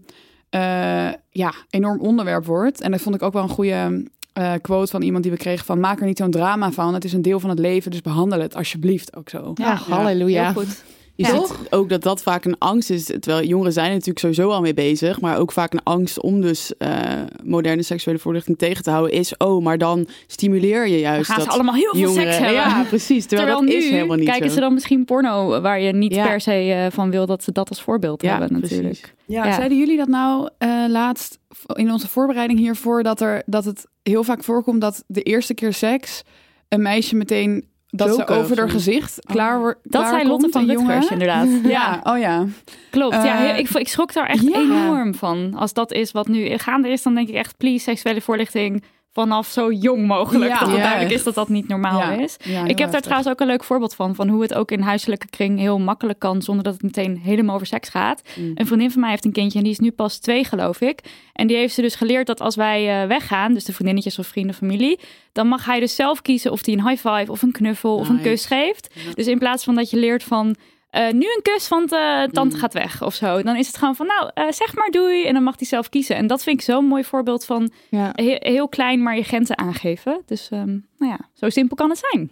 onderwerp wordt. En dat vond ik ook wel een goede... quote van iemand die we kregen van... maak er niet zo'n drama van. Het is een deel van het leven, dus behandel het alsjeblieft ook zo. Ja, halleluja. Heel goed. Je ziet ook dat vaak een angst is. Terwijl jongeren zijn er natuurlijk sowieso al mee bezig. Maar ook vaak een angst om dus moderne seksuele voorlichting tegen te houden is... maar dan stimuleer je juist gaan ze allemaal heel veel seks hebben. Ja, precies. Terwijl dat is helemaal niet kijken zo. Ze dan misschien porno waar je niet per se van wil... dat ze dat als voorbeeld hebben natuurlijk. Ja, zeiden jullie dat nou laatst in onze voorbereiding hiervoor... dat het heel vaak voorkomt dat de eerste keer seks... een meisje meteen... dat ze over haar gezicht klaar wordt. Dat zei Lotte van Rutgers, inderdaad. Ja. Klopt. Ik schrok daar echt enorm van. Als dat is wat nu gaande is, dan denk ik echt... please, seksuele voorlichting vanaf zo jong mogelijk. Dat het duidelijk is dat dat niet normaal is. Ja, ik heb daar trouwens ook een leuk voorbeeld van hoe het ook in huiselijke kring heel makkelijk kan... zonder dat het meteen helemaal over seks gaat. Een vriendin van mij heeft een kindje en die is nu pas 2, geloof ik. En die heeft ze dus geleerd dat als wij weggaan... dus de vriendinnetjes of vrienden, familie... dan mag hij dus zelf kiezen of hij een high five of een knuffel of een kus geeft. Ja. Dus in plaats van dat je leert van... nu een kus, want tante gaat weg of zo. Dan is het gewoon van, zeg maar doei. En dan mag hij zelf kiezen. En dat vind ik zo'n mooi voorbeeld van heel klein, maar je grenzen aangeven. Dus zo simpel kan het zijn.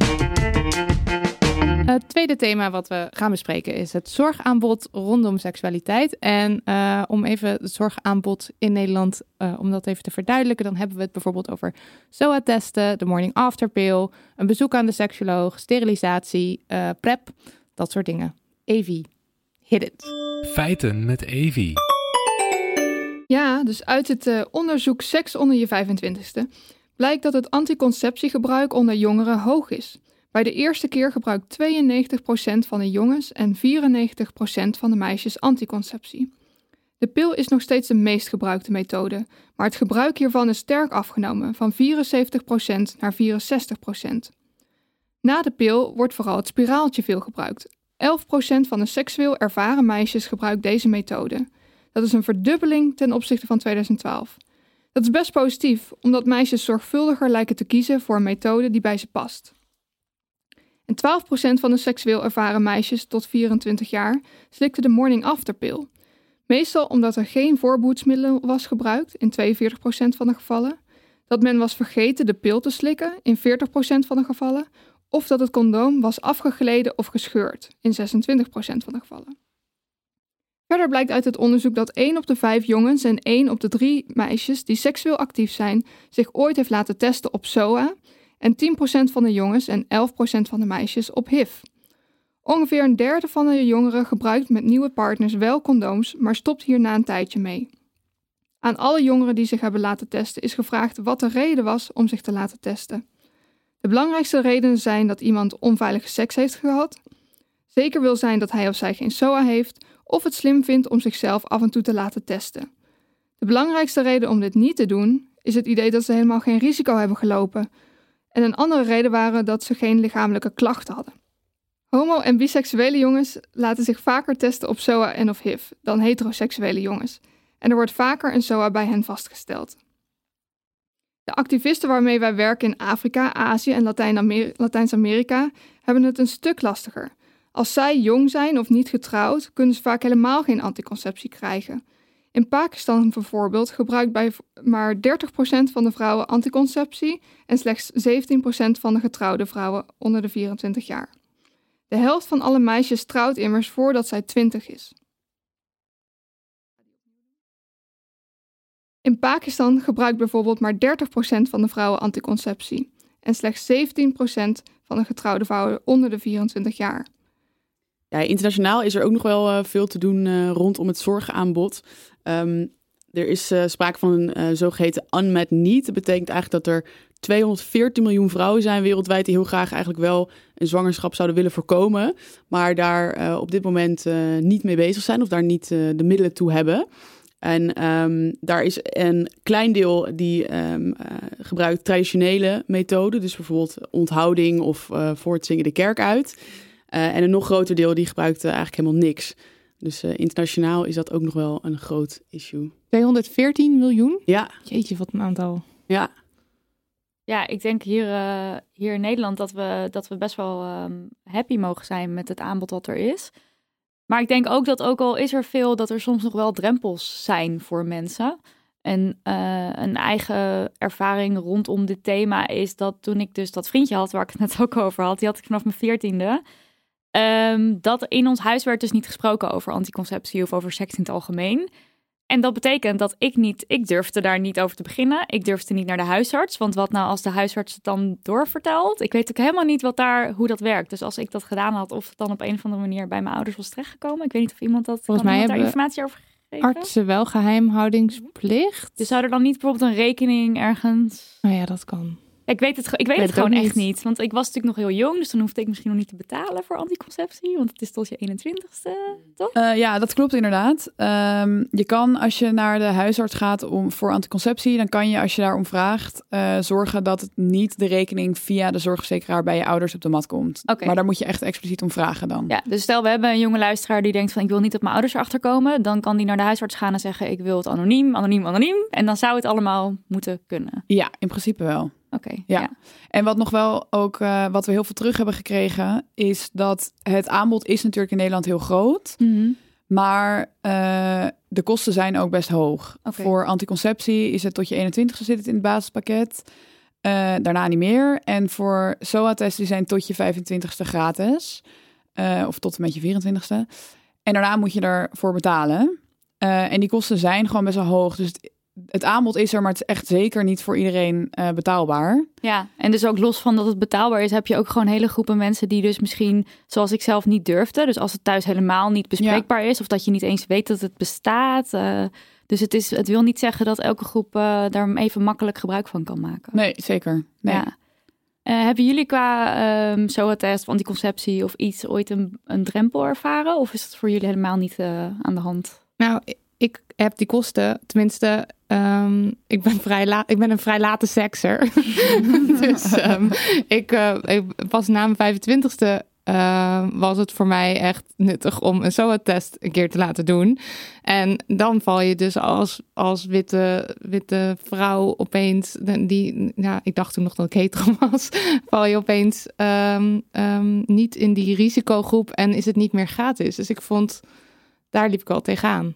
Het tweede thema wat we gaan bespreken is het zorgaanbod rondom seksualiteit. En om even het zorgaanbod in Nederland, om dat even te verduidelijken, dan hebben we het bijvoorbeeld over SOA-testen, de morning after pill, een bezoek aan de seksuoloog, sterilisatie, PrEP, dat soort dingen. Evie, hit it. Feiten met Evie. Ja, dus uit het onderzoek Seks onder je 25ste blijkt dat het anticonceptiegebruik onder jongeren hoog is. Bij de eerste keer gebruikt 92% van de jongens en 94% van de meisjes anticonceptie. De pil is nog steeds de meest gebruikte methode, maar het gebruik hiervan is sterk afgenomen, van 74% naar 64%. Na de pil wordt vooral het spiraaltje veel gebruikt. 11% van de seksueel ervaren meisjes gebruikt deze methode. Dat is een verdubbeling ten opzichte van 2012. Dat is best positief, omdat meisjes zorgvuldiger lijken te kiezen voor een methode die bij ze past. En 12% van de seksueel ervaren meisjes tot 24 jaar slikte de morning after pill. Meestal omdat er geen voorbehoedsmiddel was gebruikt, in 42% van de gevallen. Dat men was vergeten de pil te slikken, in 40% van de gevallen. Of dat het condoom was afgegleden of gescheurd, in 26% van de gevallen. Verder blijkt uit het onderzoek dat 1 op de 5 jongens en 1 op de 3 meisjes die seksueel actief zijn, zich ooit heeft laten testen op SOA en 10% van de jongens en 11% van de meisjes op HIV. Ongeveer een derde van de jongeren gebruikt met nieuwe partners wel condooms, maar stopt hier na een tijdje mee. Aan alle jongeren die zich hebben laten testen is gevraagd wat de reden was om zich te laten testen. De belangrijkste redenen zijn dat iemand onveilige seks heeft gehad, zeker wil zijn dat hij of zij geen SOA heeft, of het slim vindt om zichzelf af en toe te laten testen. De belangrijkste reden om dit niet te doen, is het idee dat ze helemaal geen risico hebben gelopen. En een andere reden waren dat ze geen lichamelijke klachten hadden. Homo- en biseksuele jongens laten zich vaker testen op SOA en of HIV dan heteroseksuele jongens. En er wordt vaker een SOA bij hen vastgesteld. De activisten waarmee wij werken in Afrika, Azië en Latijns-Amerika hebben het een stuk lastiger. Als zij jong zijn of niet getrouwd, kunnen ze vaak helemaal geen anticonceptie krijgen. In Pakistan bijvoorbeeld gebruikt maar 30% van de vrouwen anticonceptie en slechts 17% van de getrouwde vrouwen onder de 24 jaar. De helft van alle meisjes trouwt immers voordat zij 20 is. In Pakistan gebruikt bijvoorbeeld maar 30% van de vrouwen anticonceptie en slechts 17% van de getrouwde vrouwen onder de 24 jaar. internationaal is er ook nog wel veel te doen rondom het zorgaanbod. Er is sprake van een zogeheten unmet need. Dat betekent eigenlijk dat er 214 miljoen vrouwen zijn wereldwijd die heel graag eigenlijk wel een zwangerschap zouden willen voorkomen, maar daar op dit moment niet mee bezig zijn of daar niet de middelen toe hebben. En daar is een klein deel die gebruikt traditionele methoden, dus bijvoorbeeld onthouding of voor het zingen de kerk uit. En een nog groter deel die gebruikt eigenlijk helemaal niks. Dus internationaal is dat ook nog wel een groot issue. 214 miljoen? Ja. Jeetje, wat een aantal. Ja. Ja, ik denk hier in Nederland dat we best wel happy mogen zijn met het aanbod wat er is. Maar ik denk ook dat ook al is er veel, dat er soms nog wel drempels zijn voor mensen. En een eigen ervaring rondom dit thema is dat toen ik dus dat vriendje had, waar ik het net ook over had, die had ik vanaf mijn 14e. Dat in ons huis werd dus niet gesproken over anticonceptie of over seks in het algemeen. En dat betekent dat ik durfde daar niet over te beginnen. Ik durfde niet naar de huisarts. Want wat nou als de huisarts het dan doorvertelt? Ik weet ook helemaal niet hoe dat werkt. Dus als ik dat gedaan had, of het dan op een of andere manier bij mijn ouders was terechtgekomen. Ik weet niet of iemand dat volgens mij daar informatie over gegeven. Artsen wel geheimhoudingsplicht. Dus zou er dan niet bijvoorbeeld een rekening ergens? Nou ja, dat kan. Ik weet het gewoon echt niet. Want ik was natuurlijk nog heel jong, dus dan hoefde ik misschien nog niet te betalen voor anticonceptie. Want het is tot je 21ste, toch? Ja, dat klopt inderdaad. Je kan, als je naar de huisarts gaat voor anticonceptie, dan kan je, als je daarom vraagt, zorgen dat het niet de rekening via de zorgverzekeraar bij je ouders op de mat komt. Okay. Maar daar moet je echt expliciet om vragen dan. Ja, dus stel we hebben een jonge luisteraar die denkt van ik wil niet dat mijn ouders erachter komen. Dan kan die naar de huisarts gaan en zeggen ik wil het anoniem. En dan zou het allemaal moeten kunnen. Ja, in principe wel. Oké. Ja. En wat nog wel ook, wat we heel veel terug hebben gekregen, is dat het aanbod is natuurlijk in Nederland heel groot. Mm-hmm. Maar de kosten zijn ook best hoog. Okay. Voor anticonceptie is het tot je 21ste zit het in het basispakket. Daarna niet meer. En voor SOA-tests die zijn tot je 25ste gratis. Of tot en met je 24ste. En daarna moet je ervoor betalen. En die kosten zijn gewoon best wel hoog. Dus het aanbod is er, maar het is echt zeker niet voor iedereen betaalbaar. Ja, en dus ook los van dat het betaalbaar is, heb je ook gewoon hele groepen mensen die dus misschien, zoals ik zelf, niet durfden. Dus als het thuis helemaal niet bespreekbaar is, of dat je niet eens weet dat het bestaat. Dus het wil niet zeggen dat elke groep daar even makkelijk gebruik van kan maken. Nee, zeker. Nee. Ja. Hebben jullie qua SOA-test of anticonceptie of iets ooit een drempel ervaren? Of is dat voor jullie helemaal niet aan de hand? Nou, ik heb die kosten, tenminste, ik ben een vrij late sekser. Dus ik pas na mijn 25ste was het voor mij echt nuttig om een SOA-test een keer te laten doen. En dan val je dus als witte vrouw opeens, ik dacht toen nog dat ik hetero was, val je opeens niet in die risicogroep en is het niet meer gratis. Dus ik vond, daar liep ik al tegenaan.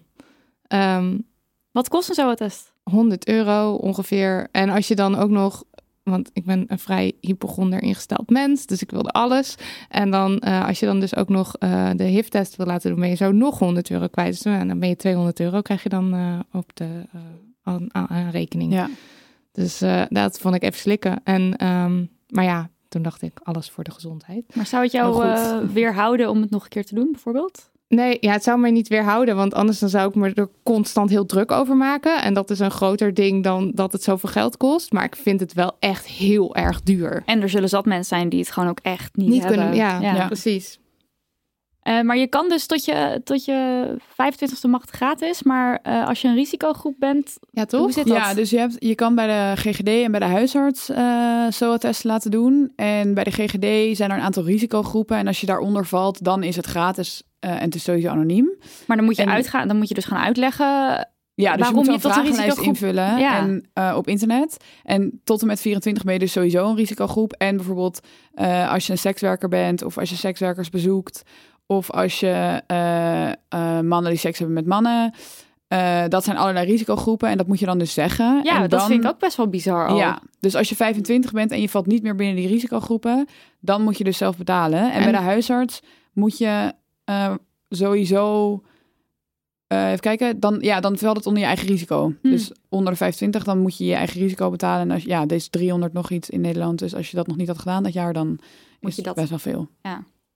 Wat kost een SOA-test? €100 ongeveer. En als je dan ook nog, want ik ben een vrij hypochonder ingesteld mens, dus ik wilde alles. En dan als je dan dus ook nog de HIV-test wil laten doen, ben je zo nog €100 kwijt. Dus dan ben je €200 krijg je dan op de rekening. Ja. Dus dat vond ik even slikken. En, maar ja, toen dacht ik, alles voor de gezondheid. Maar zou het jou weerhouden om het nog een keer te doen, bijvoorbeeld? Nee, ja, het zou mij niet weerhouden, want anders dan zou ik me er constant heel druk over maken. En dat is een groter ding dan dat het zoveel geld kost. Maar ik vind het wel echt heel erg duur. En er zullen zat mensen zijn die het gewoon ook echt niet hebben. Kunnen. Ja, precies. Maar je kan dus tot je 25ste mag het gratis. Maar als je een risicogroep bent, ja, toch? Hoe zit dat? Ja, dus je kan bij de GGD en bij de huisarts SOA-testen laten doen. En bij de GGD zijn er een aantal risicogroepen. En als je daaronder valt, dan is het gratis en het is sowieso anoniem. Maar dan moet je dan moet je dus gaan uitleggen. Ja, dus waarom je moet tot een vragenlijst invullen en op internet. En tot en met 24 ben je dus sowieso een risicogroep. En bijvoorbeeld als je een sekswerker bent of als je sekswerkers bezoekt, of als je mannen die seks hebben met mannen. Dat zijn allerlei risicogroepen en dat moet je dan dus zeggen. Ja, en dat vind ik ook best wel bizar al. Ja, dus als je 25 bent en je valt niet meer binnen die risicogroepen, dan moet je dus zelf betalen. En bij de huisarts moet je sowieso... even kijken, dan valt het onder je eigen risico. Dus onder de 25, dan moet je je eigen risico betalen. En als deze is 300 nog iets in Nederland. Dus als je dat nog niet had gedaan dat jaar, dan is het best wel veel. Ja.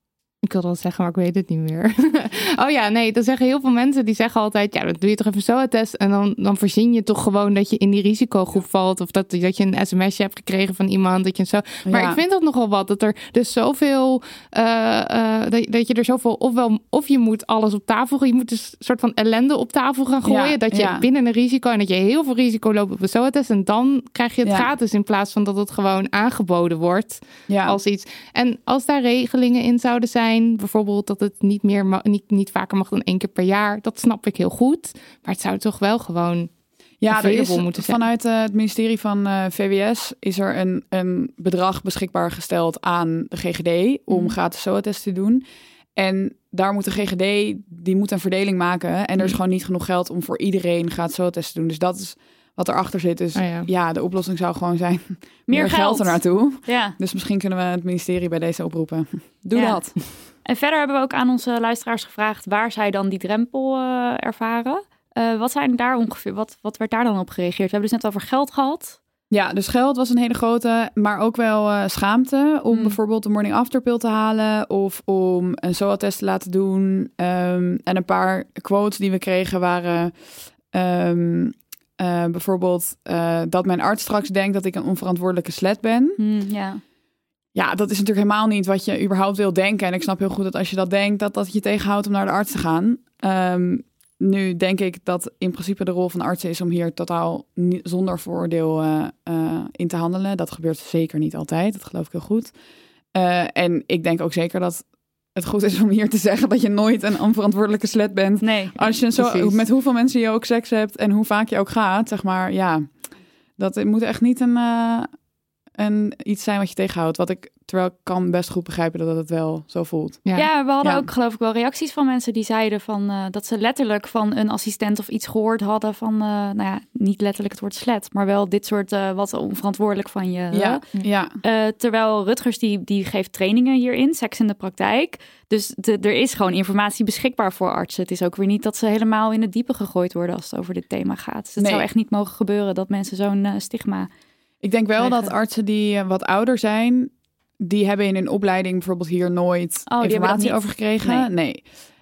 Ik wil dat zeggen, maar ik weet het niet meer. Oh ja, nee, dan zeggen heel veel mensen, die zeggen altijd, ja, dan doe je toch even een SOA-test en dan verzin je toch gewoon dat je in die risicogroep valt of dat je een sms'je hebt gekregen van iemand, dat je zo. Maar ik vind dat nogal wat, dat er dus zoveel, dat je er zoveel, of je moet alles op tafel gooien, je moet dus een soort van ellende op tafel gaan gooien, dat je binnen een risico en dat je heel veel risico loopt op een SOA-test en dan krijg je het gratis in plaats van dat het gewoon aangeboden wordt als iets. En als daar regelingen in zouden zijn, bijvoorbeeld dat het niet vaker mag dan 1 keer per jaar. Dat snap ik heel goed. Maar het zou toch wel gewoon available moeten zijn. Vanuit het ministerie van VWS is er een bedrag beschikbaar gesteld aan de GGD om gratis SOA-tests te doen. En daar moet de GGD, die moet een verdeling maken. En er is gewoon niet genoeg geld om voor iedereen gratis SOA-tests te doen. Dus dat is wat erachter zit. Dus de oplossing zou gewoon zijn meer geld er naartoe. Ja. Dus misschien kunnen we het ministerie bij deze oproepen. Doe dat. En verder hebben we ook aan onze luisteraars gevraagd waar zij dan die drempel ervaren. Wat zijn daar ongeveer? Wat werd daar dan op gereageerd? We hebben dus net over geld gehad. Ja, dus geld was een hele grote, maar ook wel schaamte om bijvoorbeeld de morning after pill te halen of om een SOA-test te laten doen. En een paar quotes die we kregen waren bijvoorbeeld dat mijn arts straks denkt dat ik een onverantwoordelijke slet ben. Ja, dat is natuurlijk helemaal niet wat je überhaupt wil denken. En ik snap heel goed dat als je dat denkt, dat je tegenhoudt om naar de arts te gaan. Nu denk ik dat in principe de rol van artsen is om hier totaal zonder vooroordeel in te handelen. Dat gebeurt zeker niet altijd, dat geloof ik heel goed. En ik denk ook zeker dat het goed is om hier te zeggen dat je nooit een onverantwoordelijke slet bent. Nee, als je met hoeveel mensen je ook seks hebt en hoe vaak je ook gaat, zeg maar, dat moet echt niet iets zijn wat je tegenhoudt. Terwijl ik kan best goed begrijpen dat het wel zo voelt. Ja, we hadden ook geloof ik wel reacties van mensen die zeiden dat ze letterlijk van een assistent of iets gehoord hadden van, niet letterlijk het woord slet, maar wel dit soort wat onverantwoordelijk van je. Terwijl Rutgers die geeft trainingen hierin, seks in de praktijk. Dus er is gewoon informatie beschikbaar voor artsen. Het is ook weer niet dat ze helemaal in het diepe gegooid worden als het over dit thema gaat. Dus het zou echt niet mogen gebeuren dat mensen zo'n stigma. Ik denk wel dat artsen die wat ouder zijn, die hebben in hun opleiding bijvoorbeeld hier nooit informatie over gekregen. Nee.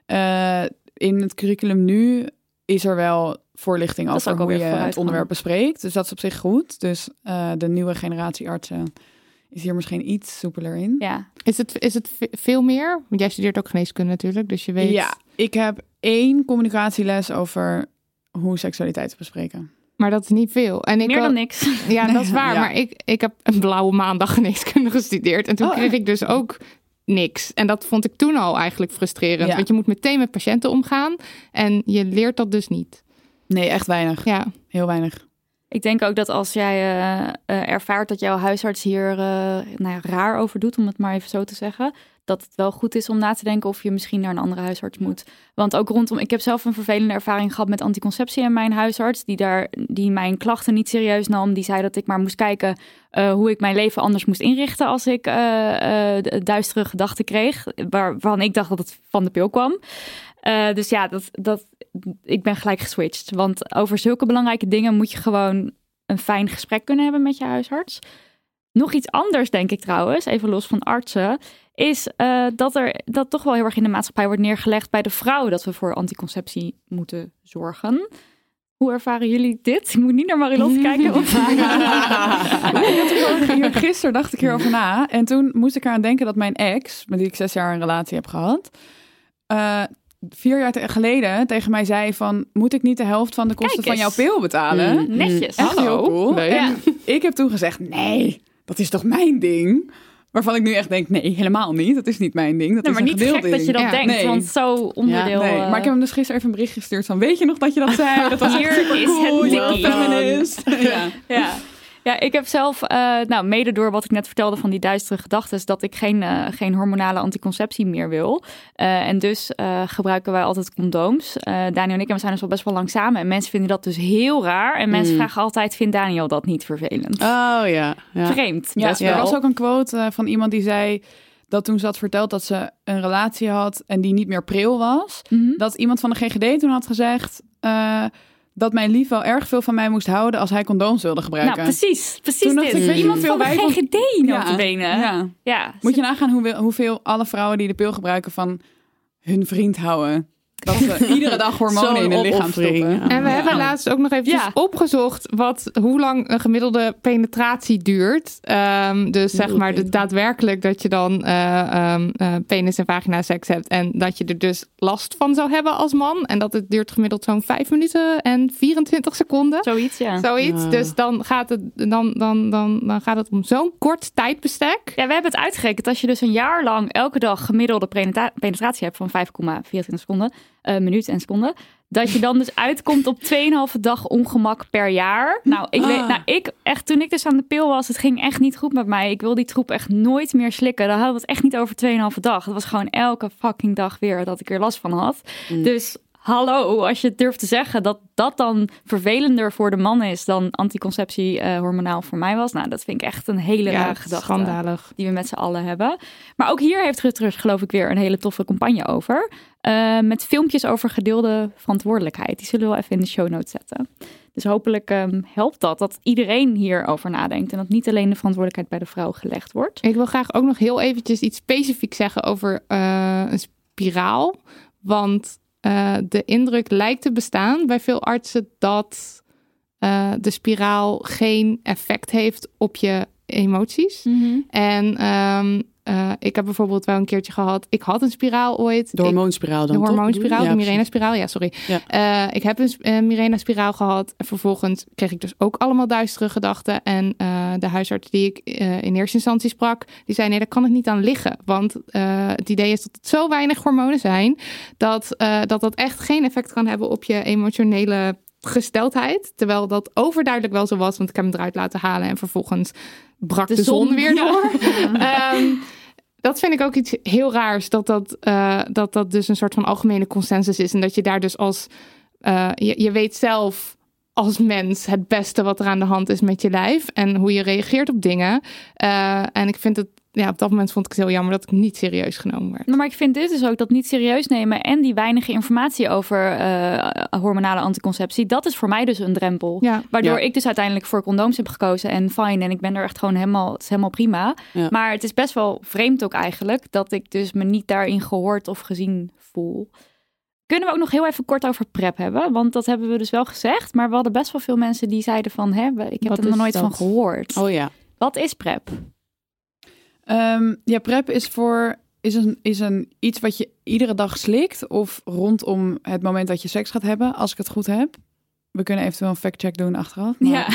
In het curriculum nu is er wel voorlichting over hoe je het onderwerp bespreekt. Dus dat is op zich goed. Dus de nieuwe generatie artsen is hier misschien iets soepeler in. Ja. Is het veel meer? Want jij studeert ook geneeskunde natuurlijk, dus je weet. Ja, ik heb 1 communicatieles over hoe seksualiteit te bespreken. Maar dat is niet veel. En meer dan niks. Ja, dat is waar. Ja. Maar ik heb een blauwe maandag geneeskunde gestudeerd. En toen kreeg ik dus ook niks. En dat vond ik toen al eigenlijk frustrerend. Ja. Want je moet meteen met patiënten omgaan. En je leert dat dus niet. Nee, echt weinig. Ja. Heel weinig. Ik denk ook dat als jij ervaart dat jouw huisarts hier raar over doet, om het maar even zo te zeggen, dat het wel goed is om na te denken of je misschien naar een andere huisarts moet. Want ook ik heb zelf een vervelende ervaring gehad met anticonceptie en mijn huisarts, die mijn klachten niet serieus nam. Die zei dat ik maar moest kijken hoe ik mijn leven anders moest inrichten als ik duistere gedachten kreeg, waarvan ik dacht dat het van de pil kwam. Dus ja, ik ben gelijk geswitcht. Want over zulke belangrijke dingen moet je gewoon een fijn gesprek kunnen hebben met je huisarts. Nog iets anders, denk ik trouwens, even los van artsen, is dat toch wel heel erg in de maatschappij wordt neergelegd bij de vrouw dat we voor anticonceptie moeten zorgen. Hoe ervaren jullie dit? Ik moet niet naar Marilotte kijken. Gisteren dacht ik hierover na. En toen moest ik eraan denken dat mijn ex, met wie ik 6 jaar een relatie heb gehad, 4 jaar geleden tegen mij zei van, moet ik niet de helft van de kosten van jouw pil betalen? Netjes. Echt heel cool. En ik heb toen gezegd, nee, dat is toch mijn ding? Waarvan ik nu echt denk, nee, helemaal niet. Dat is niet mijn ding. Dat is maar een niet gek dat je dat denkt, want zo onderdeel. Ja, maar ik heb hem dus gisteren even een bericht gestuurd van, weet je nog dat je dat zei? Dat was hier super cool. Feminist. Ja, ik heb zelf, mede door wat ik net vertelde van die duistere gedachten, dat ik geen hormonale anticonceptie meer wil. En dus gebruiken wij altijd condooms. Daniel en ik, we zijn dus al best wel lang samen. En mensen vinden dat dus heel raar. En mensen vragen altijd, vindt Daniel dat niet vervelend? Oh ja. Vreemd. Ja, er was ook een quote van iemand die zei dat toen ze had verteld dat ze een relatie had en die niet meer pril was. Mm-hmm. Dat iemand van de GGD toen had gezegd, dat mijn lief wel erg veel van mij moest houden als hij condooms wilde gebruiken. Nou, precies Toen dacht dit. ik, Iemand veel van de wij GGD notabene. Ja. Moet je nagaan hoeveel alle vrouwen die de pil gebruiken van hun vriend houden. Dat ze iedere dag hormonen in hun lichaam stoppen. Ja. En we hebben laatst ook nog eventjes opgezocht hoe lang een gemiddelde penetratie duurt. Dus zeg maar daadwerkelijk dat je dan penis en vagina seks hebt. En dat je er dus last van zou hebben als man. En dat het duurt gemiddeld zo'n 5 minuten en 24 seconden. Zoiets, ja. Zoiets. Dus dan gaat het om zo'n kort tijdbestek. Ja, we hebben het uitgerekend. Als je dus een jaar lang elke dag gemiddelde penetratie hebt van 5,24 seconden, minuut en seconde, dat je dan dus uitkomt op 2,5 dag ongemak per jaar. Nou, toen ik dus aan de pil was, het ging echt niet goed met mij. Ik wil die troep echt nooit meer slikken. Dan hadden we het echt niet over 2,5 dag. Het was gewoon elke fucking dag weer dat ik er last van had. Dus hallo, als je het durft te zeggen dat dat dan vervelender voor de man is dan anticonceptie hormonaal voor mij was. Nou, dat vind ik echt een hele rare gedachte. Schandalig. Die we met z'n allen hebben. Maar ook hier heeft Rutgers geloof ik weer een hele toffe campagne over. Met filmpjes over gedeelde verantwoordelijkheid. Die zullen we wel even in de show notes zetten. Dus hopelijk helpt dat iedereen hierover nadenkt. En dat niet alleen de verantwoordelijkheid bij de vrouw gelegd wordt. Ik wil graag ook nog heel eventjes iets specifieks zeggen over een spiraal. Want de indruk lijkt te bestaan bij veel artsen dat de spiraal geen effect heeft op je emoties. Mm-hmm. En ik heb bijvoorbeeld wel een keertje gehad. Ik had een spiraal ooit. De hormoonspiraal dan? De hormoonspiraal, de Mirena-spiraal. Ja, sorry. Ja. Ik heb een Mirena-spiraal gehad. En vervolgens kreeg ik dus ook allemaal duistere gedachten. En de huisarts die ik in eerste instantie sprak, die zei nee, daar kan het niet aan liggen. Want het idee is dat het zo weinig hormonen zijn, dat echt geen effect kan hebben op je emotionele gesteldheid. Terwijl dat overduidelijk wel zo was, want ik heb hem eruit laten halen en vervolgens brak de zon weer door. Dat vind ik ook iets heel raars, dat dus een soort van algemene consensus is. En dat je daar dus als je weet zelf als mens het beste wat er aan de hand is met je lijf en hoe je reageert op dingen. En ik vind het, op dat moment vond ik het heel jammer dat ik niet serieus genomen werd. Maar ik vind dit dus ook, dat niet serieus nemen en die weinige informatie over hormonale anticonceptie, dat is voor mij dus een drempel. Ja. Waardoor ik dus uiteindelijk voor condooms heb gekozen en fine. En ik ben er echt gewoon het is helemaal prima. Ja. Maar het is best wel vreemd ook eigenlijk dat ik dus me niet daarin gehoord of gezien voel. Kunnen we ook nog heel even kort over PrEP hebben? Want dat hebben we dus wel gezegd. Maar we hadden best wel veel mensen die zeiden van, ik heb er nog nooit van gehoord. Oh ja. Wat is PrEP? PrEP is een iets wat je iedere dag slikt of rondom het moment dat je seks gaat hebben, als ik het goed heb. We kunnen eventueel een factcheck doen achteraf. Maar,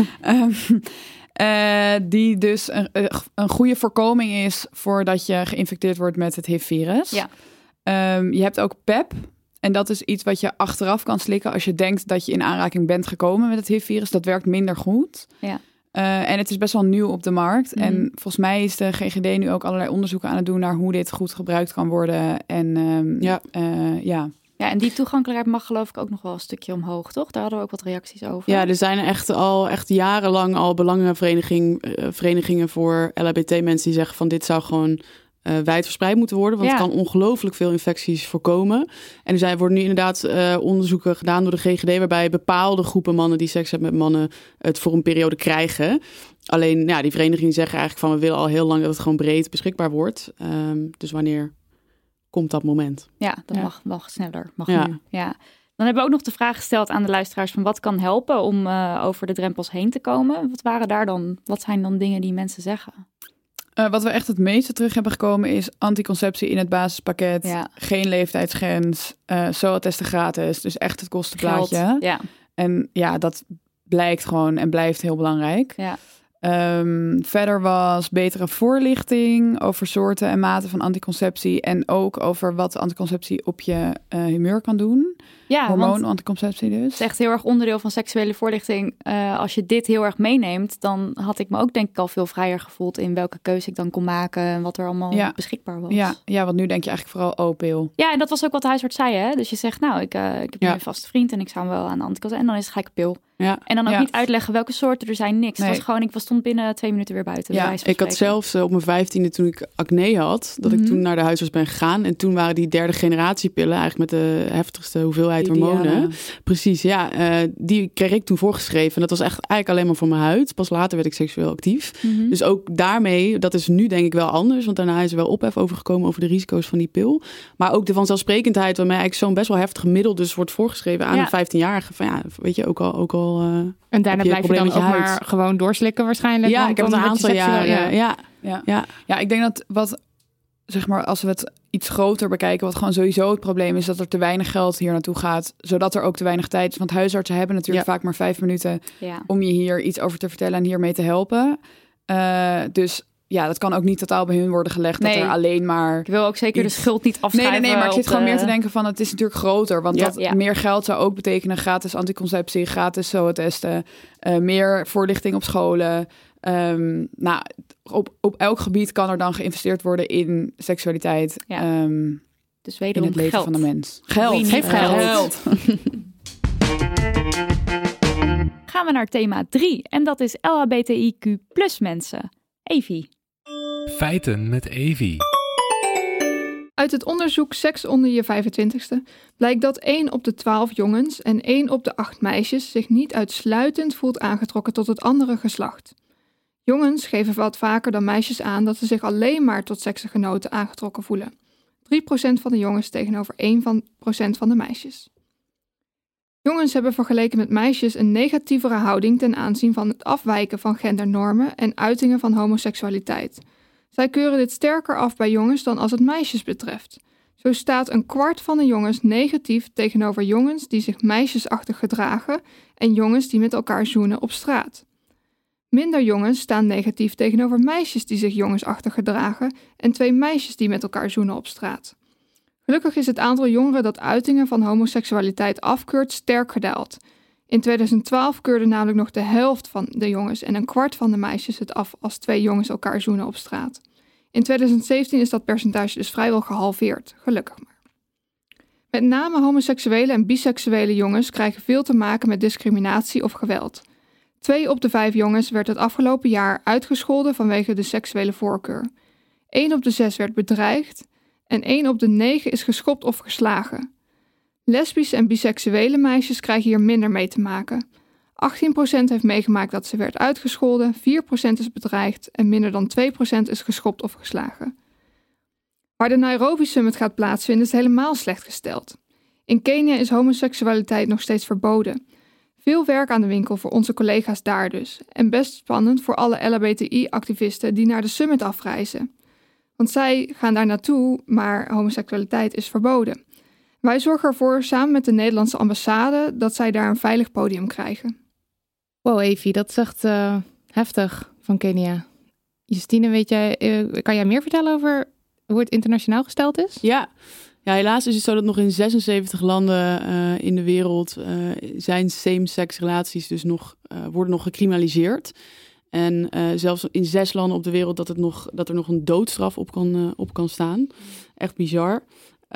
die dus een goede voorkoming is voordat je geïnfecteerd wordt met het HIV-virus. Ja. Je hebt ook PEP. En dat is iets wat je achteraf kan slikken als je denkt dat je in aanraking bent gekomen met het HIV-virus. Dat werkt minder goed. Ja. En het is best wel nieuw op de markt. Mm. En volgens mij is de GGD nu ook allerlei onderzoeken aan het doen naar hoe dit goed gebruikt kan worden. En Ja, en die toegankelijkheid mag geloof ik ook nog wel een stukje omhoog, toch? Daar hadden we ook wat reacties over. Ja, er zijn echt jarenlang al belangenverenigingen voor LHBT-mensen die zeggen van dit zou gewoon wijdverspreid moeten worden. Want het kan ongelooflijk veel infecties voorkomen. En er worden nu inderdaad onderzoeken gedaan door de GGD waarbij bepaalde groepen mannen die seks hebben met mannen het voor een periode krijgen. Alleen, die verenigingen zeggen eigenlijk van we willen al heel lang dat het gewoon breed beschikbaar wordt. Dus wanneer komt dat moment? Ja, dat mag sneller. Mag nu. Ja. Dan hebben we ook nog de vraag gesteld aan de luisteraars van wat kan helpen om over de drempels heen te komen. Wat zijn dan dingen die mensen zeggen? Wat we echt het meeste terug hebben gekomen is anticonceptie in het basispakket. Ja. Geen leeftijdsgrens. SOA-testen gratis. Dus echt het kostenplaatje. Geld, ja. En dat blijkt gewoon en blijft heel belangrijk. Ja. Verder was betere voorlichting over soorten en maten van anticonceptie. En ook over wat anticonceptie op je humeur kan doen. Ja, hormoon-anticonceptie dus. Het is echt heel erg onderdeel van seksuele voorlichting. Als je dit heel erg meeneemt, dan had ik me ook denk ik al veel vrijer gevoeld in welke keuze ik dan kon maken en wat er allemaal beschikbaar was. Ja, want nu denk je eigenlijk vooral pil. Ja, en dat was ook wat de huisarts zei, hè? Dus je zegt, ik heb nu een vaste vriend en ik zou hem wel aan de anticonceptie. En dan is het gelijk pil. Ja. En dan ook niet uitleggen welke soorten er zijn, niks. Nee. Het was gewoon, ik stond binnen 2 minuten weer buiten. Ja, ik had zelfs op mijn 15e toen ik acne had, dat ik toen naar de huisarts ben gegaan. En toen waren die 3e generatie pillen eigenlijk met de heftigste hoeveelheid hoeveelheid hormonen. Precies, ja. Die kreeg ik toen voorgeschreven. En dat was echt eigenlijk alleen maar voor mijn huid. Pas later werd ik seksueel actief. Mm-hmm. Dus ook daarmee, dat is nu denk ik wel anders. Want daarna is er wel ophef overgekomen over de risico's van die pil. Maar ook de vanzelfsprekendheid waarmee eigenlijk zo'n best wel heftig gemiddel dus wordt voorgeschreven aan een 15-jarige. Van weet je, ook al en daarna blijf je dan ook maar gewoon doorslikken waarschijnlijk. Ja, ik heb het een aantal jaren. Ja, ik denk dat zeg maar, als we het iets groter bekijken, wat gewoon sowieso het probleem is, dat er te weinig geld hier naartoe gaat, zodat er ook te weinig tijd is. Want huisartsen hebben natuurlijk vaak maar 5 minuten om je hier iets over te vertellen en hiermee te helpen. Dus ja, dat kan ook niet totaal bij hun worden gelegd. Dat er alleen maar... Ik wil ook zeker de schuld niet afschrijven. Nee, maar ik zit gewoon meer te denken van, het is natuurlijk groter. Want meer geld zou ook betekenen gratis anticonceptie, gratis SOA-testen, meer voorlichting op scholen. Op elk gebied kan er dan geïnvesteerd worden in seksualiteit. Ja. Dus wederom in het leven geld. van de mens. Geld. Geef geld. Gaan we naar thema 3. En dat is LHBTIQ+ mensen. Evie. Feiten met Evie. Uit het onderzoek Seks onder je 25ste blijkt dat 1 op de 12 jongens en 1 op de 8 meisjes zich niet uitsluitend voelt aangetrokken tot het andere geslacht. Jongens geven wat vaker dan meisjes aan dat ze zich alleen maar tot seksgenoten aangetrokken voelen. 3% van de jongens tegenover 1% van de meisjes. Jongens hebben vergeleken met meisjes een negatievere houding ten aanzien van het afwijken van gendernormen en uitingen van homoseksualiteit. Zij keuren dit sterker af bij jongens dan als het meisjes betreft. Zo staat 1/4 van de jongens negatief tegenover jongens die zich meisjesachtig gedragen en jongens die met elkaar zoenen op straat. Minder jongens staan negatief tegenover meisjes die zich jongensachtig gedragen en 2 meisjes die met elkaar zoenen op straat. Gelukkig is het aantal jongeren dat uitingen van homoseksualiteit afkeurt sterk gedaald. In 2012 keurde namelijk nog de helft van de jongens en 1/4 van de meisjes het af als 2 jongens elkaar zoenen op straat. In 2017 is dat percentage dus vrijwel gehalveerd, gelukkig maar. Met name homoseksuele en biseksuele jongens krijgen veel te maken met discriminatie of geweld. 2 op de 5 jongens werd het afgelopen jaar uitgescholden vanwege de seksuele voorkeur. 1 op de 6 werd bedreigd en 1 op de 9 is geschopt of geslagen. Lesbische en biseksuele meisjes krijgen hier minder mee te maken. 18% heeft meegemaakt dat ze werd uitgescholden, 4% is bedreigd en minder dan 2% is geschopt of geslagen. Waar de Nairobi Summit gaat plaatsvinden is helemaal slecht gesteld. In Kenia is homoseksualiteit nog steeds verboden. Veel werk aan de winkel voor onze collega's daar dus. En best spannend voor alle LHBTI-activisten die naar de summit afreizen. Want zij gaan daar naartoe, maar homoseksualiteit is verboden. Wij zorgen ervoor samen met de Nederlandse ambassade dat zij daar een veilig podium krijgen. Wow, Evie, dat is echt heftig van Kenia. Justine, kan jij meer vertellen over hoe het internationaal gesteld is? Ja, helaas is het zo dat nog in 76 landen in de wereld zijn same-sex relaties dus worden nog gecriminaliseerd. En zelfs in 6 landen op de wereld dat er nog een doodstraf op kan staan. Echt bizar.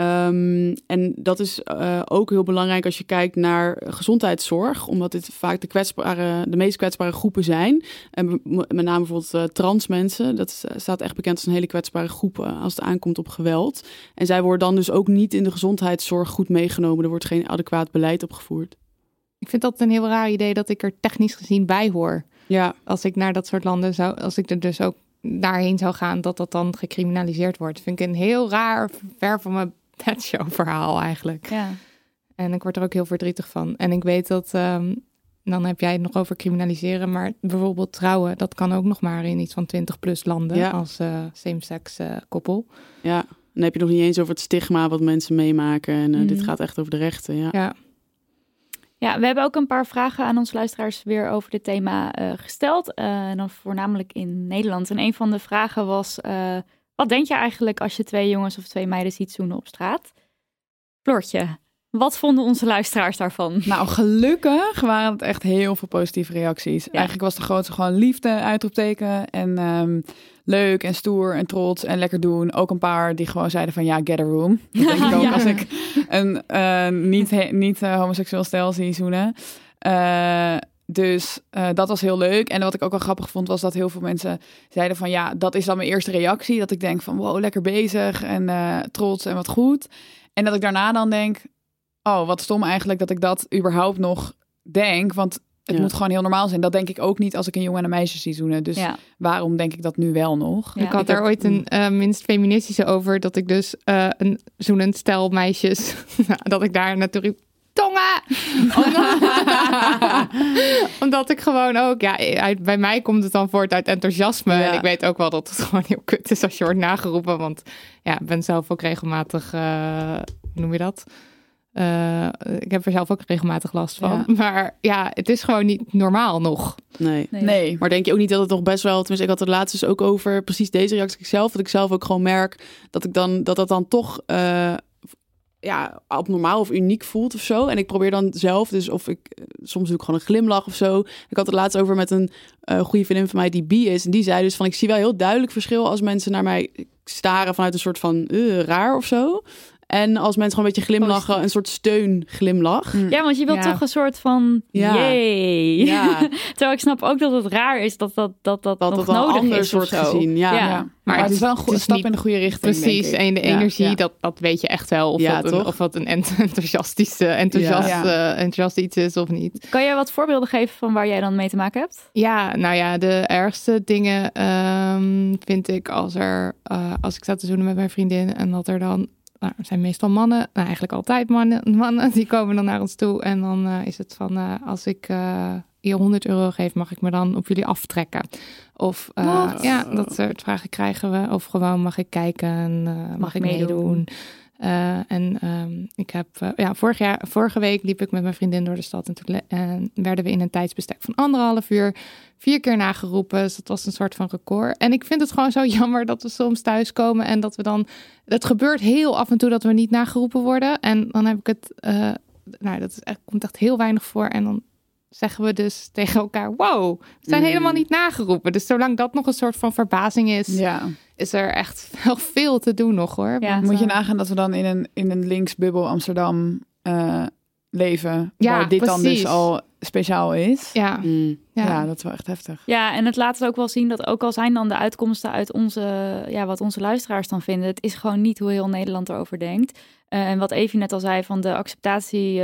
En dat is ook heel belangrijk als je kijkt naar gezondheidszorg, omdat dit vaak de meest kwetsbare groepen zijn. En met name bijvoorbeeld trans mensen. Dat staat echt bekend als een hele kwetsbare groep als het aankomt op geweld. En zij worden dan dus ook niet in de gezondheidszorg goed meegenomen. Er wordt geen adequaat beleid opgevoerd. Ik vind dat een heel raar idee dat ik er technisch gezien bij hoor. Ja. Als ik naar dat soort landen als ik er dus ook daarheen zou gaan, dat dan gecriminaliseerd wordt. Vind ik een heel raar, ver van mijn bedshow verhaal eigenlijk. Ja. En ik word er ook heel verdrietig van. En ik weet dat, dan heb jij het nog over criminaliseren, maar bijvoorbeeld trouwen, dat kan ook nog maar in iets van 20+ landen als same-sex koppel. Ja, dan heb je nog niet eens over het stigma wat mensen meemaken. En dit gaat echt over de rechten. Ja, we hebben ook een paar vragen aan onze luisteraars weer over dit thema gesteld. En dan voornamelijk in Nederland. En een van de vragen was, wat denk je eigenlijk als je 2 jongens of 2 meiden ziet zoenen op straat? Floortje, wat vonden onze luisteraars daarvan? Nou, gelukkig waren het echt heel veel positieve reacties. Ja. Eigenlijk was de grootste gewoon liefde, uitroepteken. En leuk en stoer en trots en lekker doen. Ook een paar die gewoon zeiden van get a room. Dat denk ik ook als ik een niet homoseksueel stel zie zoenen. Dus dat was heel leuk. En wat ik ook wel grappig vond, was dat heel veel mensen zeiden van dat is dan mijn eerste reactie. Dat ik denk van wow, lekker bezig en trots en wat goed. En dat ik daarna dan denk, wat stom eigenlijk dat ik dat überhaupt nog denk. Want het moet gewoon heel normaal zijn. Dat denk ik ook niet als ik een jongen en een meisje zie zoenen. Dus waarom denk ik dat nu wel nog? Ja. Ik had daar ooit een minst feministische over. Dat ik dus een zoenend stel meisjes... dat ik daar naartoe riep... Tongen! Omdat ik gewoon ook... bij mij komt het dan voort uit enthousiasme. Ja. En ik weet ook wel dat het gewoon heel kut is als je wordt nageroepen. Want ik ben zelf ook regelmatig... hoe noem je dat? Ik heb er zelf ook regelmatig last van. Ja. Maar het is gewoon niet normaal nog. Nee. Maar denk je ook niet dat het nog best wel... Tenminste, ik had het laatst dus ook over precies deze reactie zelf. Dat ik zelf ook gewoon merk dat dan toch... abnormaal of uniek voelt of zo. En ik probeer dan zelf, dus soms doe ik gewoon een glimlach of zo. Ik had het laatst over met een goede vriendin van mij die bi is. En die zei dus van, ik zie wel heel duidelijk verschil als mensen naar mij staren vanuit een soort van raar of zo. En als mensen gewoon een beetje glimlachen, een soort steunglimlach. Ja, want je wilt toch een soort van yay. Ja. Terwijl ik snap ook dat het raar is dat nog nodig is wordt gezien. Ja. Maar het is wel een stap in de goede richting. Precies. En de energie, dat weet je echt wel. Of dat een enthousiast iets is of niet. Kan jij wat voorbeelden geven van waar jij dan mee te maken hebt? Ja, de ergste dingen vind ik als ik sta te zoenen met mijn vriendin en dat er dan... er zijn meestal mannen, eigenlijk altijd mannen, die komen dan naar ons toe. En dan is het van, als ik je €100 geef, mag ik me dan op jullie aftrekken? Of dat soort vragen krijgen we. Of gewoon, mag ik kijken en mag ik meedoen? Ik heb vorige week liep ik met mijn vriendin door de stad. En toen werden we in een tijdsbestek van 1,5 uur 4 keer nageroepen. Dus dat was een soort van record. En ik vind het gewoon zo jammer dat we soms thuiskomen en dat we dan... Het gebeurt heel af en toe dat we niet nageroepen worden. En dan heb ik het... komt echt heel weinig voor. En dan zeggen we dus tegen elkaar... Wow, we zijn helemaal niet nageroepen. Dus zolang dat nog een soort van verbazing is... is er echt wel veel te doen nog, hoor. Ja, moet je nagaan dat we dan in een linksbubbel Amsterdam leven... waar dit dan dus al speciaal is. Ja. Ja, dat is wel echt heftig. Ja, en het laat ook wel zien dat ook al zijn dan de uitkomsten uit wat onze luisteraars dan vinden... het is gewoon niet hoe heel Nederland erover denkt. En wat Evie net al zei, van de acceptatie...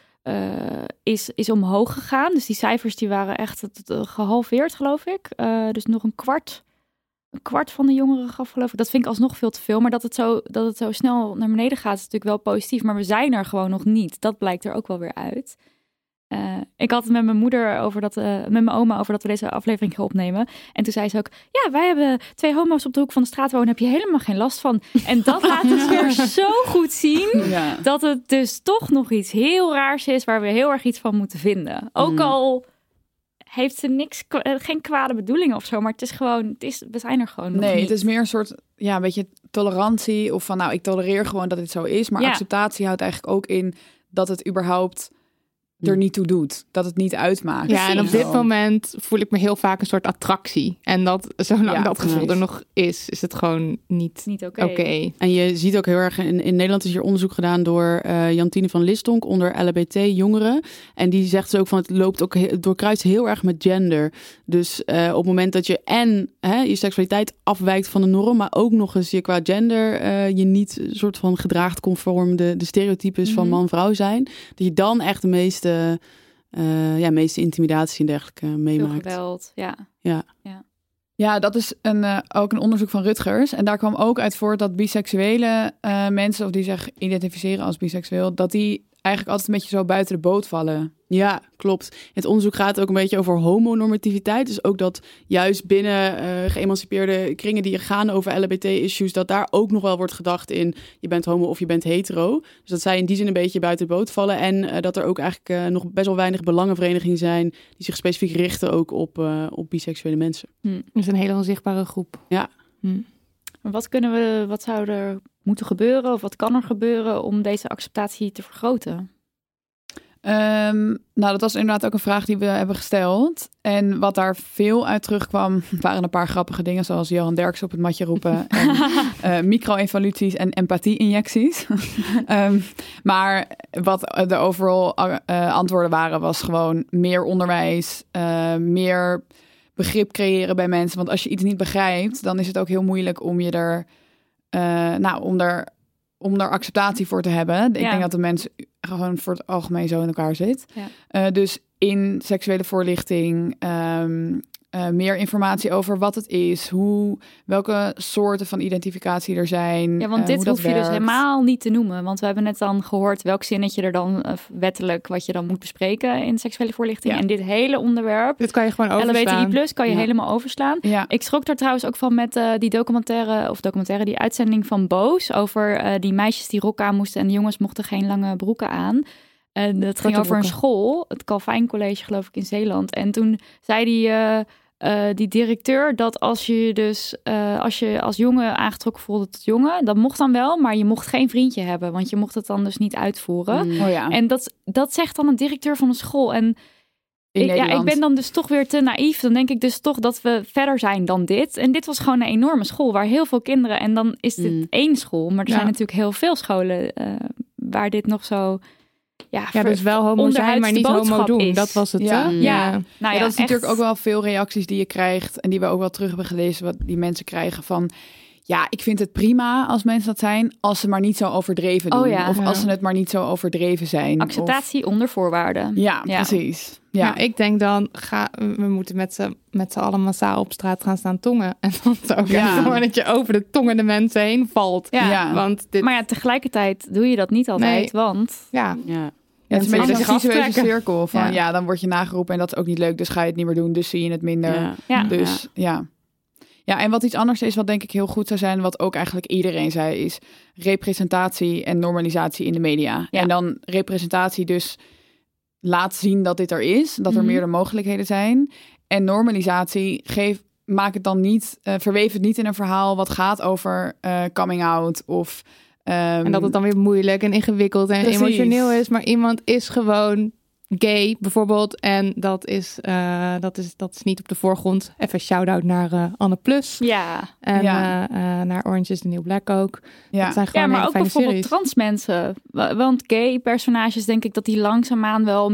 is omhoog gegaan. Dus die cijfers die waren echt gehalveerd, geloof ik. Dus nog een kwart van de jongeren gaf, geloof ik. Dat vind ik alsnog veel te veel. Maar dat het zo snel naar beneden gaat, is natuurlijk wel positief. Maar we zijn er gewoon nog niet. Dat blijkt er ook wel weer uit. Ik had het met mijn moeder met mijn oma over dat we deze aflevering gaan opnemen. En toen zei ze ook, ja, wij hebben 2 homo's op de hoek van de straat wonen. Heb je helemaal geen last van. En dat laat dus weer zo goed zien dat het dus toch nog iets heel raars is waar we heel erg iets van moeten vinden. Ook al heeft ze geen kwade bedoelingen of zo, maar het is gewoon, we zijn er gewoon nog niet. Het is meer een soort, een beetje tolerantie of van, ik tolereer gewoon dat het zo is. Maar acceptatie houdt eigenlijk ook in dat het überhaupt er niet toe doet. Dat het niet uitmaakt. Ja, en op dit moment voel ik me heel vaak een soort attractie. En dat zolang dat gevoel er nog is het gewoon niet oké. En je ziet ook heel erg, in Nederland is hier onderzoek gedaan door Jantine van Listonk onder LHBT-jongeren. En die zegt dus ook van, het loopt ook doorkruist heel erg met gender. Dus op het moment dat je je seksualiteit afwijkt van de norm, maar ook nog eens je qua gender je niet soort van gedraagt conform de stereotypes van man-vrouw zijn, dat je dan echt de meeste intimidatie en dergelijke meemaakt. Veel geweld, Ja, dat is ook een onderzoek van Rutgers. En daar kwam ook uit voort dat biseksuele mensen, of die zich identificeren als biseksueel, dat die eigenlijk altijd een beetje zo buiten de boot vallen. Ja, klopt. Het onderzoek gaat ook een beetje over homonormativiteit. Dus ook dat juist binnen geëmancipeerde kringen die gaan over LHBT-issues, dat daar ook nog wel wordt gedacht in, je bent homo of je bent hetero. Dus dat zij in die zin een beetje buiten de boot vallen. En dat er ook eigenlijk nog best wel weinig belangenverenigingen zijn die zich specifiek richten ook op biseksuele mensen. Dat is een hele onzichtbare groep. Ja. Wat zou er moeten gebeuren of wat kan er gebeuren om deze acceptatie te vergroten? Dat was inderdaad ook een vraag die we hebben gesteld. En wat daar veel uit terugkwam, waren een paar grappige dingen, zoals Johan Derksen op het matje roepen. En micro-evoluties en empathie-injecties. Maar wat de overal antwoorden waren, was gewoon meer onderwijs, meer begrip creëren bij mensen. Want als je iets niet begrijpt, dan is het ook heel moeilijk om je om er acceptatie voor te hebben. Ik denk dat de mensen gewoon voor het algemeen zo in elkaar zit. Ja. Dus in seksuele voorlichting, meer informatie over wat het is, welke soorten van identificatie er zijn. Ja, want dit hoef je dus helemaal niet te noemen. Want we hebben net dan gehoord welk zinnetje er dan wettelijk, wat je dan moet bespreken in seksuele voorlichting. Ja. En dit hele onderwerp, dit kan je gewoon overslaan. LHBTI+, kan je helemaal overslaan. Ja. Ik schrok er trouwens ook van met die uitzending van Boos over die meisjes die rok aan moesten en de jongens mochten geen lange broeken aan. Dat ging over een school, het Calvijn College geloof ik in Zeeland. En toen zei die directeur dat als je als jongen aangetrokken voelde tot jongen, dat mocht dan wel, maar je mocht geen vriendje hebben, want je mocht het dan dus niet uitvoeren. Oh ja. En dat zegt dan een directeur van een school. En ik ben dan dus toch weer te naïef. Dan denk ik dus toch dat we verder zijn dan dit. En dit was gewoon een enorme school waar heel veel kinderen, en dan is dit één school, maar er zijn natuurlijk heel veel scholen waar dit nog zo... Ja, dus wel homo zijn, maar niet homo doen. Is. Dat was het, ja. hè? Ja. Nou dat is natuurlijk ook wel veel reacties die je krijgt en die we ook wel terug hebben gelezen, wat die mensen krijgen van... Ja, ik vind het prima als mensen dat zijn, als ze maar niet zo overdreven doen. Of als ze het maar niet zo overdreven zijn. Acceptatie onder voorwaarden. Ja, precies. Ja, ik denk dan, we moeten met z'n allen massaal op straat gaan staan tongen. En dan ook gewoon dat je over de tongende mensen heen valt. Ja. Want maar tegelijkertijd doe je dat niet altijd, want... Ja, het is een beetje een visuele cirkel van dan word je nageroepen en dat is ook niet leuk, dus ga je het niet meer doen, dus zie je het minder. Dus ja, en wat iets anders is, wat denk ik heel goed zou zijn, wat ook eigenlijk iedereen zei, is representatie en normalisatie in de media. Ja. En dan representatie dus laat zien dat dit er is, dat er meerdere mogelijkheden zijn. En normalisatie maak het dan niet, verweef het niet in een verhaal wat gaat over coming out of... en dat het dan weer moeilijk en ingewikkeld en emotioneel is, maar iemand is gewoon gay bijvoorbeeld en dat is niet op de voorgrond. Even shout-out naar Anne Plus. Ja. En naar Orange is the New Black ook. Ja, dat zijn gewoon maar ook bijvoorbeeld series. trans mensen. Want gay personages denk ik dat die langzaamaan wel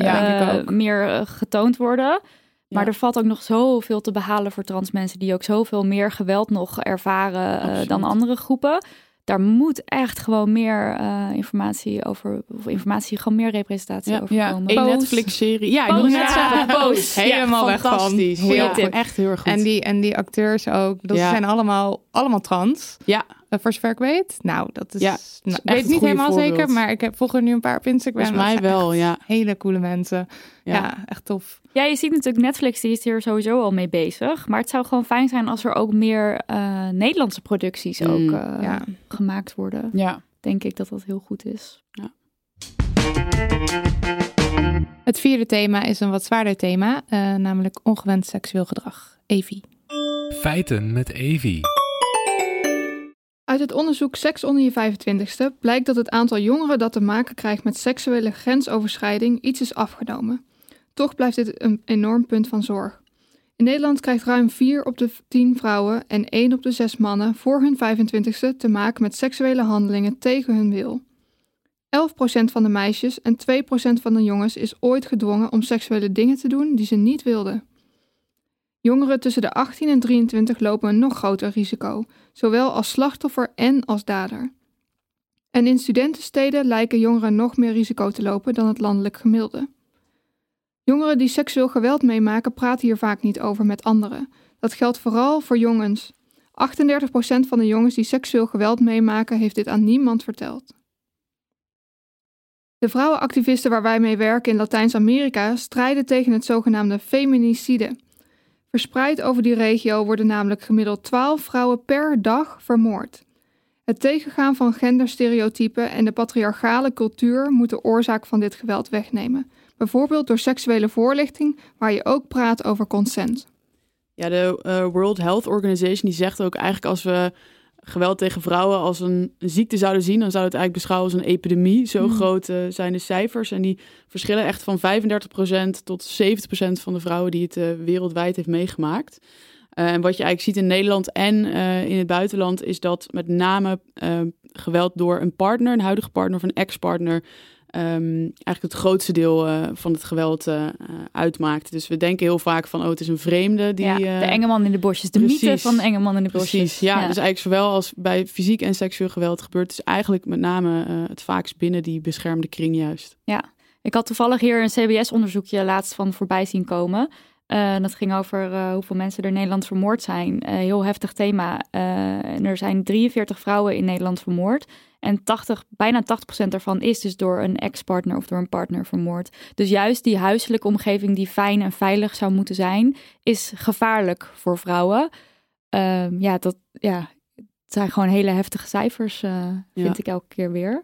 meer getoond worden. Maar er valt ook nog zoveel te behalen voor trans mensen die ook zoveel meer geweld nog ervaren dan andere groepen. Daar moet echt gewoon meer informatie, gewoon meer representatie over komen. Een Netflix-serie. Ja, ik wil net zeggen, Pose. Helemaal weg van. Fantastisch. Goeie tip. Echt heel erg goed. En die acteurs ook. Dat zijn allemaal trans. Ja. Voor zover ik weet. Nou, dat is... Ja, ik weet het niet helemaal zeker, maar ik volg er nu een paar op Instagram. Volgens mij wel, hele coole mensen. Ja, echt tof. Ja, je ziet natuurlijk Netflix, die is hier sowieso al mee bezig. Maar het zou gewoon fijn zijn als er ook meer Nederlandse producties ook gemaakt worden. Ja. Denk ik dat dat heel goed is. Ja. Het vierde thema is een wat zwaarder thema, namelijk ongewenst seksueel gedrag. Evie. Feiten met Evie. Uit het onderzoek Seks onder je 25ste blijkt dat het aantal jongeren dat te maken krijgt met seksuele grensoverschrijding iets is afgenomen. Toch blijft dit een enorm punt van zorg. In Nederland krijgt ruim 4 op de 10 vrouwen en 1 op de 6 mannen voor hun 25ste te maken met seksuele handelingen tegen hun wil. 11% van de meisjes en 2% van de jongens is ooit gedwongen om seksuele dingen te doen die ze niet wilden. Jongeren tussen de 18 en 23 lopen een nog groter risico, zowel als slachtoffer en als dader. En in studentensteden lijken jongeren nog meer risico te lopen dan het landelijk gemiddelde. Jongeren die seksueel geweld meemaken praten hier vaak niet over met anderen. Dat geldt vooral voor jongens. 38% van de jongens die seksueel geweld meemaken heeft dit aan niemand verteld. De vrouwenactivisten waar wij mee werken in Latijns-Amerika strijden tegen het zogenaamde feminicide. Verspreid over die regio worden namelijk gemiddeld 12 vrouwen per dag vermoord. Het tegengaan van genderstereotypen en de patriarchale cultuur moet de oorzaak van dit geweld wegnemen. Bijvoorbeeld door seksuele voorlichting, waar je ook praat over consent. Ja, de World Health Organization die zegt ook eigenlijk als we geweld tegen vrouwen als een ziekte zouden zien, dan zouden we het eigenlijk beschouwen als een epidemie. Zo groot zijn de cijfers en die verschillen echt van 35% tot 70% van de vrouwen die het wereldwijd heeft meegemaakt. En wat je eigenlijk ziet in Nederland en in het buitenland is dat met name geweld door een partner, een huidige partner of een ex-partner, eigenlijk het grootste deel van het geweld uitmaakt. Dus we denken heel vaak van, het is een vreemde. Die, de enge man in de bosjes. De mythe van de enge man in de bosjes. Precies, ja. Dus eigenlijk zowel als bij fysiek en seksueel geweld gebeurt. Dus eigenlijk met name het vaakst binnen die beschermde kring juist. Ja, ik had toevallig hier een CBS-onderzoekje laatst van voorbij zien komen. Dat ging over hoeveel mensen er in Nederland vermoord zijn. Heel heftig thema. En er zijn 43 vrouwen in Nederland vermoord. En bijna 80% daarvan is dus door een ex-partner of door een partner vermoord. Dus juist die huiselijke omgeving die fijn en veilig zou moeten zijn, is gevaarlijk voor vrouwen. Het zijn gewoon hele heftige cijfers, vind ik elke keer weer.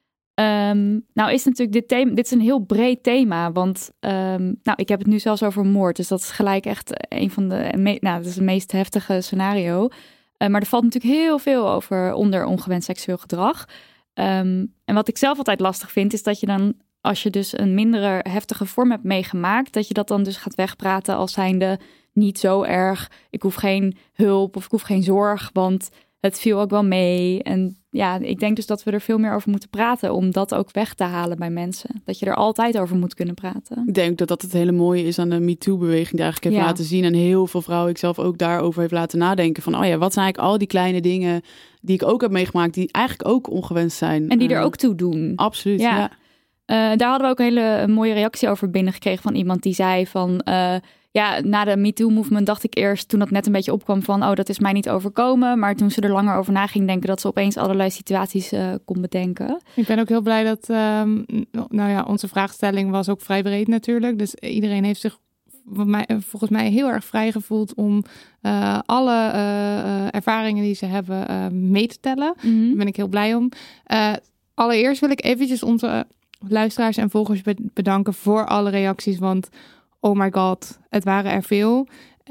Nou is natuurlijk dit is een heel breed thema, want ik heb het nu zelfs over moord. Dus dat is gelijk echt een van dat is het meest heftige scenario. Maar er valt natuurlijk heel veel onder ongewenst seksueel gedrag. En wat ik zelf altijd lastig vind, is dat je dan, als je dus een mindere heftige vorm hebt meegemaakt, dat je dat dan dus gaat wegpraten als zijnde niet zo erg. Ik hoef geen hulp of ik hoef geen zorg, want het viel ook wel mee. En ja, ik denk dus dat we er veel meer over moeten praten om dat ook weg te halen bij mensen. Dat je er altijd over moet kunnen praten. Ik denk dat het hele mooie is aan de MeToo-beweging die eigenlijk heeft laten zien. En heel veel vrouwen, ik zelf ook daarover heeft laten nadenken. Van wat zijn eigenlijk al die kleine dingen die ik ook heb meegemaakt, die eigenlijk ook ongewenst zijn. En die er ook toe doen. Absoluut, ja. Daar hadden we ook een hele mooie reactie over binnengekregen van iemand die zei van, na de MeToo-movement dacht ik eerst, toen dat net een beetje opkwam van, dat is mij niet overkomen. Maar toen ze er langer over na ging denken, dat ze opeens allerlei situaties kon bedenken. Ik ben ook heel blij dat, onze vraagstelling was ook vrij breed natuurlijk. Dus iedereen heeft zich volgens mij heel erg vrij gevoeld om alle ervaringen die ze hebben mee te tellen. Mm-hmm. Daar ben ik heel blij om. Allereerst wil ik eventjes onze luisteraars en volgers bedanken voor alle reacties, want oh my god, het waren er veel.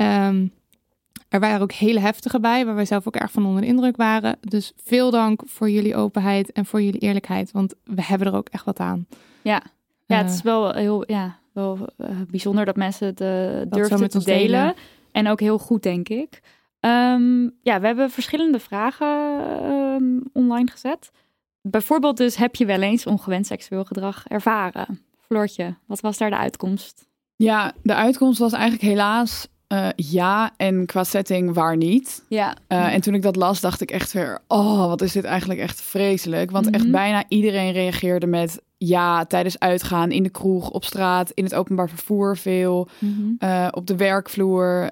Er waren ook hele heftige bij, waar wij zelf ook erg van onder de indruk waren. Dus veel dank voor jullie openheid en voor jullie eerlijkheid, want we hebben er ook echt wat aan. Ja, het is wel heel bijzonder dat mensen het durfden te delen. En ook heel goed, denk ik. We hebben verschillende vragen online gezet. Bijvoorbeeld dus, heb je wel eens ongewenst seksueel gedrag ervaren? Floortje, wat was daar de uitkomst? Ja, de uitkomst was eigenlijk helaas ja, en qua setting waar niet. Ja. En toen ik dat las, dacht ik echt weer, wat is dit eigenlijk echt vreselijk. Want echt bijna iedereen reageerde met ja, tijdens uitgaan, in de kroeg, op straat, in het openbaar vervoer veel, op de werkvloer.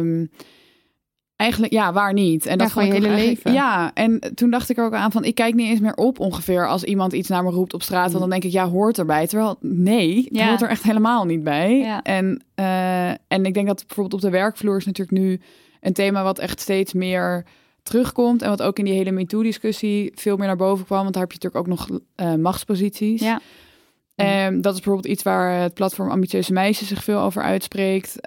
Eigenlijk, waar niet? En dat gewoon je hele leven. Ja, en toen dacht ik er ook aan van, ik kijk niet eens meer op ongeveer als iemand iets naar me roept op straat. Want dan denk ik, hoort erbij. Terwijl, nee, het hoort er echt helemaal niet bij. Ja. En ik denk dat bijvoorbeeld op de werkvloer is natuurlijk nu een thema wat echt steeds meer terugkomt. En wat ook in die hele MeToo-discussie veel meer naar boven kwam. Want daar heb je natuurlijk ook nog machtsposities. Ja. Dat is bijvoorbeeld iets waar het platform Ambitieuze Meisjes zich veel over uitspreekt.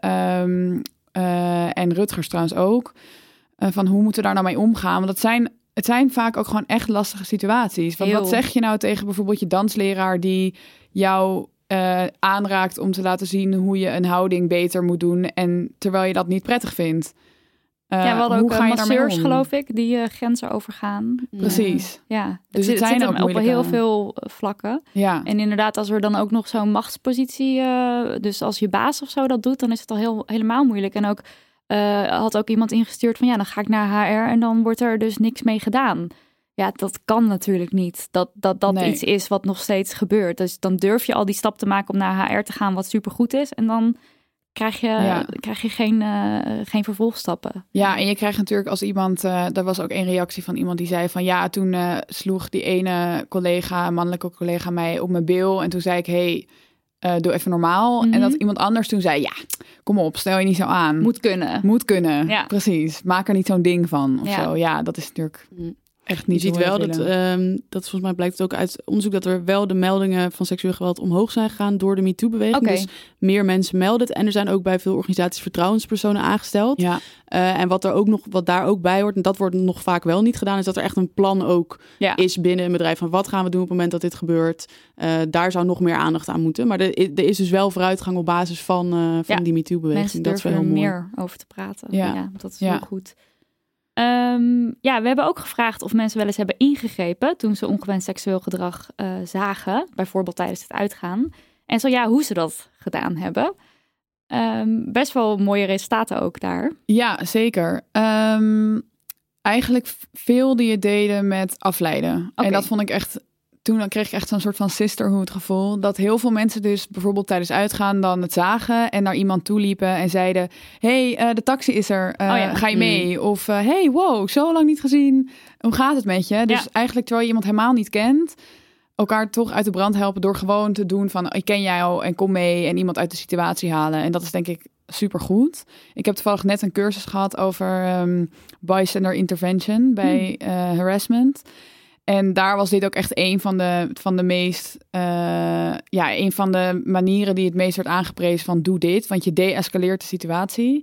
En Rutgers trouwens ook. Van hoe moeten we daar nou mee omgaan? Want het zijn vaak ook gewoon echt lastige situaties. Want wat zeg je nou tegen bijvoorbeeld je dansleraar die jou aanraakt om te laten zien hoe je een houding beter moet doen en terwijl je dat niet prettig vindt? We hadden ook masseurs, geloof ik, die grenzen overgaan. Precies. Dus het zijn ook op heel veel vlakken. Ja. En inderdaad, als er dan ook nog zo'n machtspositie, dus als je baas of zo dat doet, dan is het al helemaal moeilijk. En ook had ook iemand ingestuurd van dan ga ik naar HR en dan wordt er dus niks mee gedaan. Ja, dat kan natuurlijk niet. Dat nee. iets is wat nog steeds gebeurt. Dus dan durf je al die stap te maken om naar HR te gaan, wat supergoed is. En dan krijg je geen vervolgstappen. Ja, en je krijgt natuurlijk als iemand... er was ook een reactie van iemand die zei van... toen sloeg die ene mannelijke collega mij op mijn bil. En toen zei ik, doe even normaal. En dat iemand anders toen zei... kom op, stel je niet zo aan. Moet kunnen. Ja. Precies. Maak er niet zo'n ding van of zo. Ja, dat is natuurlijk... echt niet. Je ziet wel dat volgens mij blijkt het ook uit onderzoek dat er wel de meldingen van seksueel geweld omhoog zijn gegaan door de MeToo-beweging. Okay. Dus meer mensen melden het. En er zijn ook bij veel organisaties vertrouwenspersonen aangesteld. Ja. En wat daar ook bij hoort, en dat wordt nog vaak wel niet gedaan, is dat er echt een plan ook is binnen een bedrijf van wat gaan we doen op het moment dat dit gebeurt. Daar zou nog meer aandacht aan moeten. Maar er is dus wel vooruitgang op basis van die MeToo-beweging. Mensen durven er meer over te praten. Ja, dat is heel goed. We hebben ook gevraagd of mensen wel eens hebben ingegrepen toen ze ongewenst seksueel gedrag zagen. Bijvoorbeeld tijdens het uitgaan. En zo ja, hoe ze dat gedaan hebben. Best wel mooie resultaten ook daar. Ja, zeker. Eigenlijk veel die het deden met afleiden. Okay. En dat vond ik echt... Toen kreeg ik echt zo'n soort van sisterhood gevoel. Dat heel veel mensen dus bijvoorbeeld tijdens uitgaan dan het zagen en naar iemand toe liepen en zeiden: hey, de taxi is er, ga je mee? Of hey, wow, zo lang niet gezien. Hoe gaat het met je? Dus eigenlijk terwijl je iemand helemaal niet kent, elkaar toch uit de brand helpen door gewoon te doen van ik ken jou en kom mee en iemand uit de situatie halen. En dat is denk ik supergoed. Ik heb toevallig net een cursus gehad over bystander intervention bij harassment. En daar was dit ook echt een van de meest... een van de manieren die het meest werd aangeprezen van doe dit. Want je de-escaleert de situatie.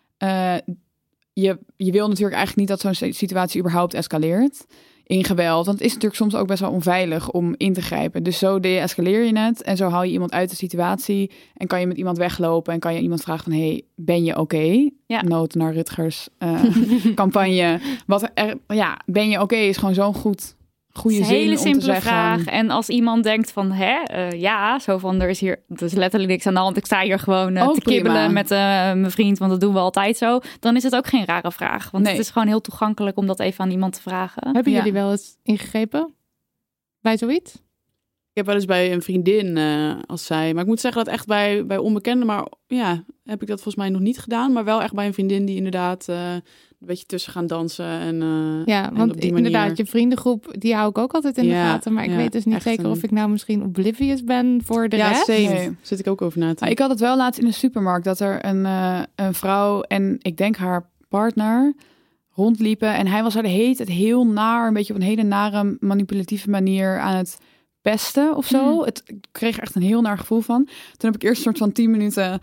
Je wil natuurlijk eigenlijk niet dat zo'n situatie überhaupt escaleert in geweld. Want het is natuurlijk soms ook best wel onveilig om in te grijpen. Dus zo de-escaleer je het. En zo haal je iemand uit de situatie. En kan je met iemand weglopen. En kan je iemand vragen van hey, ben je oké? Ja. Nood naar Rutgers campagne. Ben je oké is gewoon zo'n goede zin hele om simpele te zeggen. Vraag. En als iemand denkt van, zo van, er is letterlijk niks aan de hand. Ik sta hier gewoon te kibbelen met mijn vriend, want dat doen we altijd zo. Dan is het ook geen rare vraag. Want het is gewoon heel toegankelijk om dat even aan iemand te vragen. Hebben jullie wel eens ingegrepen bij zoiets? Ik heb wel eens bij een vriendin als zij... Maar ik moet zeggen dat echt bij onbekenden... Maar ja, heb ik dat volgens mij nog niet gedaan. Maar wel echt bij een vriendin die inderdaad... een beetje tussen gaan dansen. Want op die manier... inderdaad, je vriendengroep... die hou ik ook altijd in de gaten. Maar ik weet dus niet zeker of ik nou misschien oblivious ben voor de rest. Ja, nee. Zit ik ook over na te denken. Ik had het wel laatst in de supermarkt... dat er een vrouw en ik denk haar partner... rondliepen. En hij was er de hele tijd heel naar... een beetje op een hele nare manipulatieve manier... aan het pesten of zo. Ik kreeg echt een heel naar gevoel van. Toen heb ik eerst een soort van 10 minuten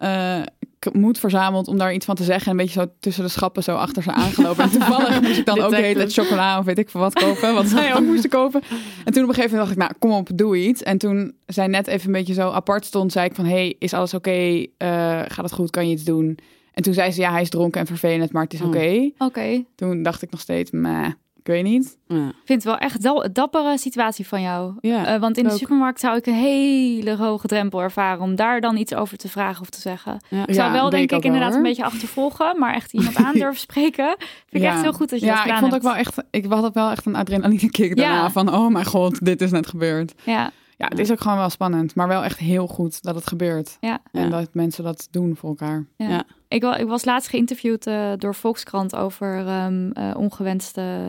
moed verzameld om daar iets van te zeggen. En een beetje zo tussen de schappen zo achter ze aangelopen. En toevallig moest ik dan ook de hele tijd chocola of weet ik veel wat kopen. Wat zij ook moesten kopen. En toen op een gegeven moment dacht ik, nou kom op, doe iets. En toen zij net even een beetje zo apart stond, zei ik van hey, is alles oké? Gaat het goed? Kan je iets doen? En toen zei ze, ja, hij is dronken en vervelend, maar het is oké. Oké. Toen dacht ik nog steeds, ik weet niet. Ja. Ik vind het wel echt een dappere situatie van jou. Ja, want in de supermarkt zou ik een hele hoge drempel ervaren om daar dan iets over te vragen of te zeggen. Ja. Ik zou wel, denk ik, inderdaad een beetje achtervolgen, maar echt iemand aan durven spreken. Vind ik echt heel goed dat je dat gedaan hebt. Ik vond ook wel echt, ik had wel echt een adrenaline kick daarna van, oh mijn god, dit is net gebeurd. Ja. Ja, het is ook gewoon wel spannend, maar wel echt heel goed dat het gebeurt. Ja. En dat mensen dat doen voor elkaar. Ja. Ja. Ik was laatst geïnterviewd door Volkskrant over ongewenste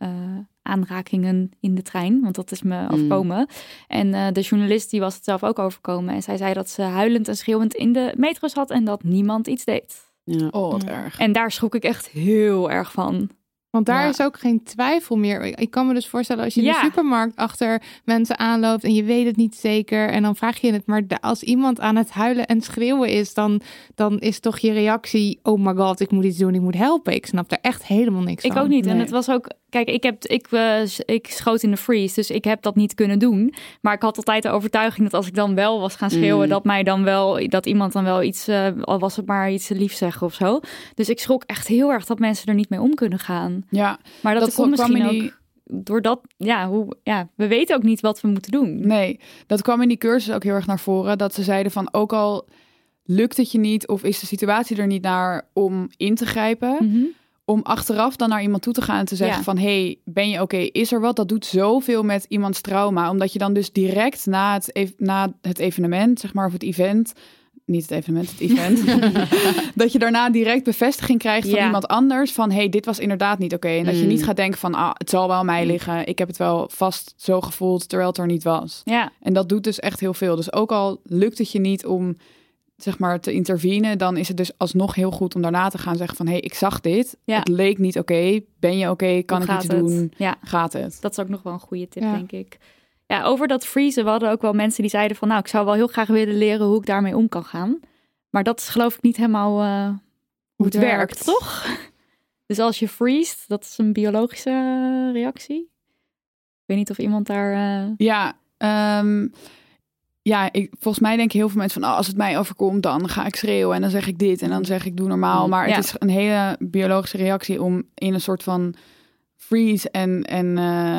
aanrakingen in de trein. Want dat is me overkomen. En de journalist die was het zelf ook overkomen. En zij zei dat ze huilend en schreeuwend in de metro zat en dat niemand iets deed. Ja. Oh, wat erg. En daar schrok ik echt heel erg van. Want daar is ook geen twijfel meer. Ik kan me dus voorstellen als je in de supermarkt achter mensen aanloopt en je weet het niet zeker en dan vraag je het. Maar als iemand aan het huilen en schreeuwen is, dan is toch je reactie, oh my god, ik moet iets doen, ik moet helpen. Ik snap er echt helemaal niks van. Ik ook niet. Nee. En het was ook, kijk, ik schoot in de freeze, dus ik heb dat niet kunnen doen. Maar ik had altijd de overtuiging dat als ik dan wel was gaan schreeuwen, dat iemand dan wel iets, al was het maar iets liefs zeggen of zo. Dus ik schrok echt heel erg dat mensen er niet mee om kunnen gaan. Ja, maar dat komt misschien ook doordat, we weten ook niet wat we moeten doen. Nee, dat kwam in die cursus ook heel erg naar voren. Dat ze zeiden van, ook al lukt het je niet of is de situatie er niet naar om in te grijpen, om achteraf dan naar iemand toe te gaan en te zeggen van, hey, ben je oké? Is er wat? Dat doet zoveel met iemands trauma, omdat je dan dus direct na het evenement, zeg maar, of het event, niet het evenement, het event. Dat je daarna direct bevestiging krijgt van iemand anders. Van, hey, dit was inderdaad niet oké. En dat je niet gaat denken van, het zal wel aan mij liggen. Ik heb het wel vast zo gevoeld, terwijl het er niet was. Ja. En dat doet dus echt heel veel. Dus ook al lukt het je niet om, zeg maar, te intervenen, dan is het dus alsnog heel goed om daarna te gaan zeggen van, hey, ik zag dit. Ja. Het leek niet oké. Ben je oké? Kan ik iets doen? Ja. Gaat het? Dat is ook nog wel een goede tip, denk ik. Ja, over dat freezen, we hadden ook wel mensen die zeiden van, ik zou wel heel graag willen leren hoe ik daarmee om kan gaan. Maar dat is geloof ik niet helemaal hoe het werkt, toch? Dus als je freest, dat is een biologische reactie. Ik weet niet of iemand daar... volgens mij denken heel veel mensen van... als het mij overkomt, dan ga ik schreeuwen en dan zeg ik dit en dan zeg ik doe normaal. Maar het is een hele biologische reactie om in een soort van freeze en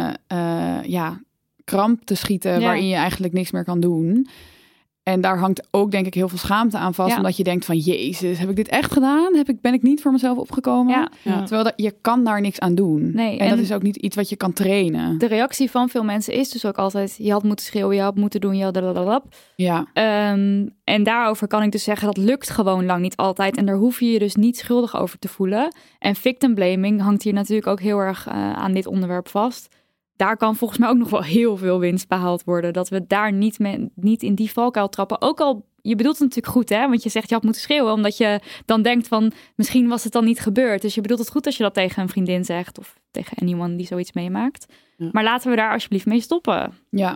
kramp te schieten... waarin je eigenlijk niks meer kan doen. En daar hangt ook denk ik heel veel schaamte aan vast. Omdat je denkt van, Jezus, heb ik dit echt gedaan? Ben ik niet voor mezelf opgekomen? Ja. Terwijl je kan daar niks aan doen. Nee, en dat is ook niet iets wat je kan trainen. De reactie van veel mensen is dus ook altijd... je had moeten schreeuwen, je had moeten doen, Ja. En daarover kan ik dus zeggen... dat lukt gewoon lang niet altijd. En daar hoef je je dus niet schuldig over te voelen. En victim blaming hangt hier natuurlijk ook heel erg aan dit onderwerp vast... Daar kan volgens mij ook nog wel heel veel winst behaald worden. Dat we daar niet in die valkuil trappen. Ook al, je bedoelt het natuurlijk goed, hè? Want je zegt je had moeten schreeuwen. Omdat je dan denkt van, misschien was het dan niet gebeurd. Dus je bedoelt het goed als je dat tegen een vriendin zegt. Of tegen anyone die zoiets meemaakt. Ja. Maar laten we daar alsjeblieft mee stoppen. Ja.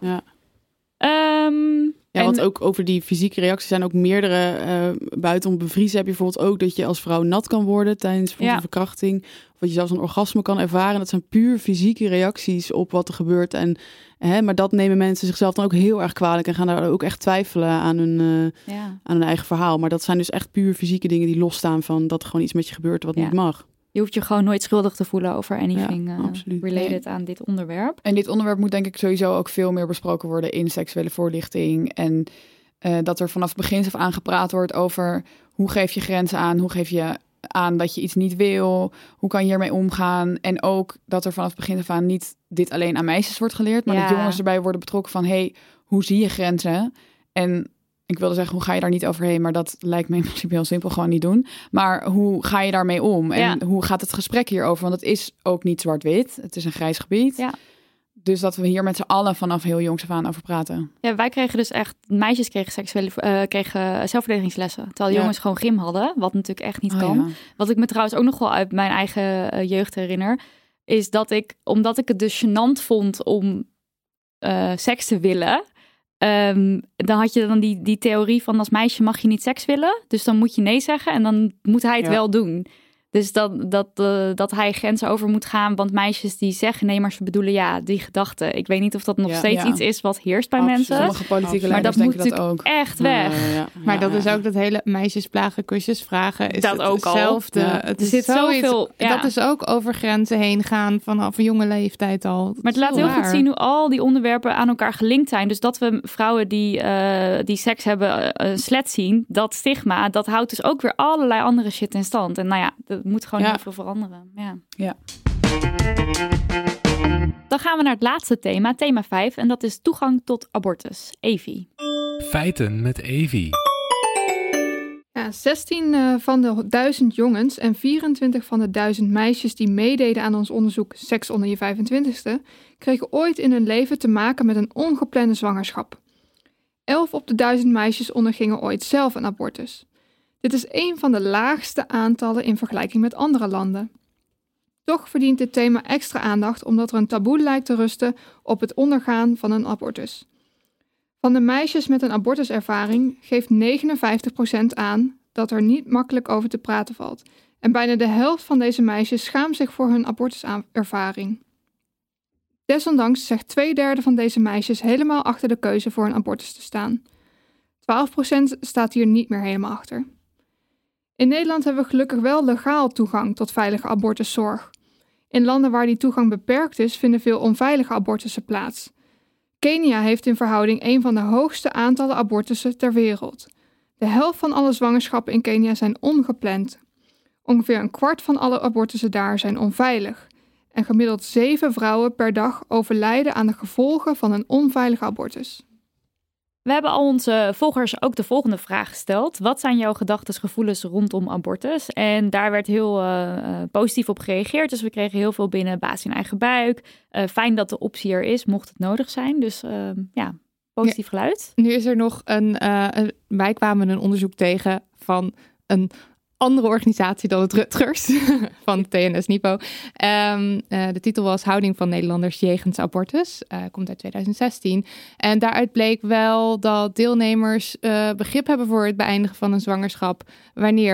Want ook over die fysieke reacties zijn ook meerdere. Buitenom bevriezen heb je bijvoorbeeld ook dat je als vrouw nat kan worden tijdens een verkrachting. Of dat je zelfs een orgasme kan ervaren. Dat zijn puur fysieke reacties op wat er gebeurt. Maar dat nemen mensen zichzelf dan ook heel erg kwalijk en gaan daar ook echt twijfelen aan hun eigen verhaal. Maar dat zijn dus echt puur fysieke dingen die losstaan van dat er gewoon iets met je gebeurt wat niet mag. Je hoeft je gewoon nooit schuldig te voelen over anything related aan dit onderwerp. En dit onderwerp moet denk ik sowieso ook veel meer besproken worden in seksuele voorlichting. En dat er vanaf het begin af aan gepraat wordt over hoe geef je grenzen aan, hoe geef je aan dat je iets niet wil, hoe kan je hiermee omgaan. En ook dat er vanaf het begin af aan niet dit alleen aan meisjes wordt geleerd, maar dat jongens erbij worden betrokken van hoe zie je grenzen? En ik wilde zeggen, hoe ga je daar niet overheen? Maar dat lijkt me in principe heel simpel, gewoon niet doen. Maar hoe ga je daarmee om? En hoe gaat het gesprek hierover? Want het is ook niet zwart-wit. Het is een grijs gebied. Ja. Dus dat we hier met z'n allen vanaf heel jongs af aan over praten. Ja, wij kregen dus echt... Meisjes kregen zelfverdedigingslessen. Terwijl jongens gewoon gym hadden. Wat natuurlijk echt niet kan. Ja. Wat ik me trouwens ook nog wel uit mijn eigen jeugd herinner... is dat omdat ik het dus gênant vond om seks te willen... dan had je dan die theorie van als meisje mag je niet seks willen. Dus dan moet je nee zeggen en dan moet hij het wel doen. Dus dat hij grenzen over moet gaan. Want meisjes die zeggen nee, maar ze bedoelen die gedachte. Ik weet niet of dat nog steeds iets is wat heerst bij mensen. Sommige politieke leiders denken dat ook. Echt weg. Maar dat is ook dat hele meisjes plagen, kusjes vragen. Is dat ook hetzelfde. Het zit zoveel. Dat is ook over grenzen heen gaan vanaf een jonge leeftijd al. Maar het laat heel goed zien hoe al die onderwerpen aan elkaar gelinkt zijn. Dus dat we vrouwen die seks hebben slet zien, dat stigma, dat houdt dus ook weer allerlei andere shit in stand. En dat moet gewoon heel veel veranderen. Ja. Dan gaan we naar het laatste thema, thema 5. En dat is toegang tot abortus. Evie. Feiten met Evie. 16 van de 1000 jongens en 24 van de 1000 meisjes die meededen aan ons onderzoek Seks onder je 25ste... kregen ooit in hun leven te maken met een ongeplande zwangerschap. 11 op de 1000 meisjes ondergingen ooit zelf een abortus. Dit is een van de laagste aantallen in vergelijking met andere landen. Toch verdient dit thema extra aandacht omdat er een taboe lijkt te rusten op het ondergaan van een abortus. Van de meisjes met een abortuservaring geeft 59% aan dat er niet makkelijk over te praten valt. En bijna de helft van deze meisjes schaamt zich voor hun abortuservaring. Desondanks zegt 2/3 van deze meisjes helemaal achter de keuze voor een abortus te staan. 12% staat hier niet meer helemaal achter. In Nederland hebben we gelukkig wel legaal toegang tot veilige abortuszorg. In landen waar die toegang beperkt is, vinden veel onveilige abortussen plaats. Kenia heeft in verhouding een van de hoogste aantallen abortussen ter wereld. De helft van alle zwangerschappen in Kenia zijn ongepland. Ongeveer een kwart van alle abortussen daar zijn onveilig. En gemiddeld 7 vrouwen per dag overlijden aan de gevolgen van een onveilige abortus. We hebben al onze volgers ook de volgende vraag gesteld. Wat zijn jouw gedachten, gevoelens rondom abortus? En daar werd heel positief op gereageerd. Dus we kregen heel veel binnen baas in eigen buik. Fijn dat de optie er is, mocht het nodig zijn. Dus positief geluid. Nu is er nog wij kwamen een onderzoek tegen van een andere organisatie dan het Rutgers van TNS-Nipo. De titel was Houding van Nederlanders jegens abortus. Komt uit 2016. En daaruit bleek wel dat deelnemers begrip hebben voor het beëindigen van een zwangerschap wanneer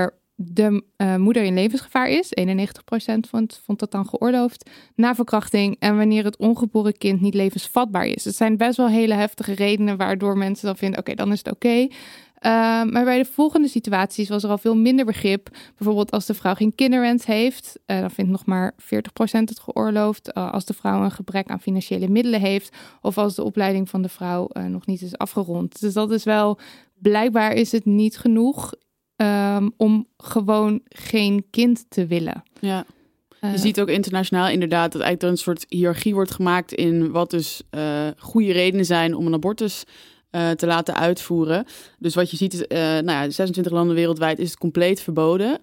de moeder in levensgevaar is. 91% vond dat dan geoorloofd na verkrachting. En wanneer het ongeboren kind niet levensvatbaar is. Het zijn best wel hele heftige redenen waardoor mensen dan vinden, oké, dan is het oké. Maar bij de volgende situaties was er al veel minder begrip. Bijvoorbeeld als de vrouw geen kinderwens heeft, dan vindt nog maar 40% het geoorloofd. Als de vrouw een gebrek aan financiële middelen heeft, of als de opleiding van de vrouw nog niet is afgerond. Dus dat is wel, blijkbaar is het niet genoeg om gewoon geen kind te willen. Ja. Je ziet ook internationaal inderdaad dat eigenlijk er een soort hiërarchie wordt gemaakt in wat dus goede redenen zijn om een abortus te laten uitvoeren. Dus wat je ziet is, 26 landen wereldwijd is het compleet verboden.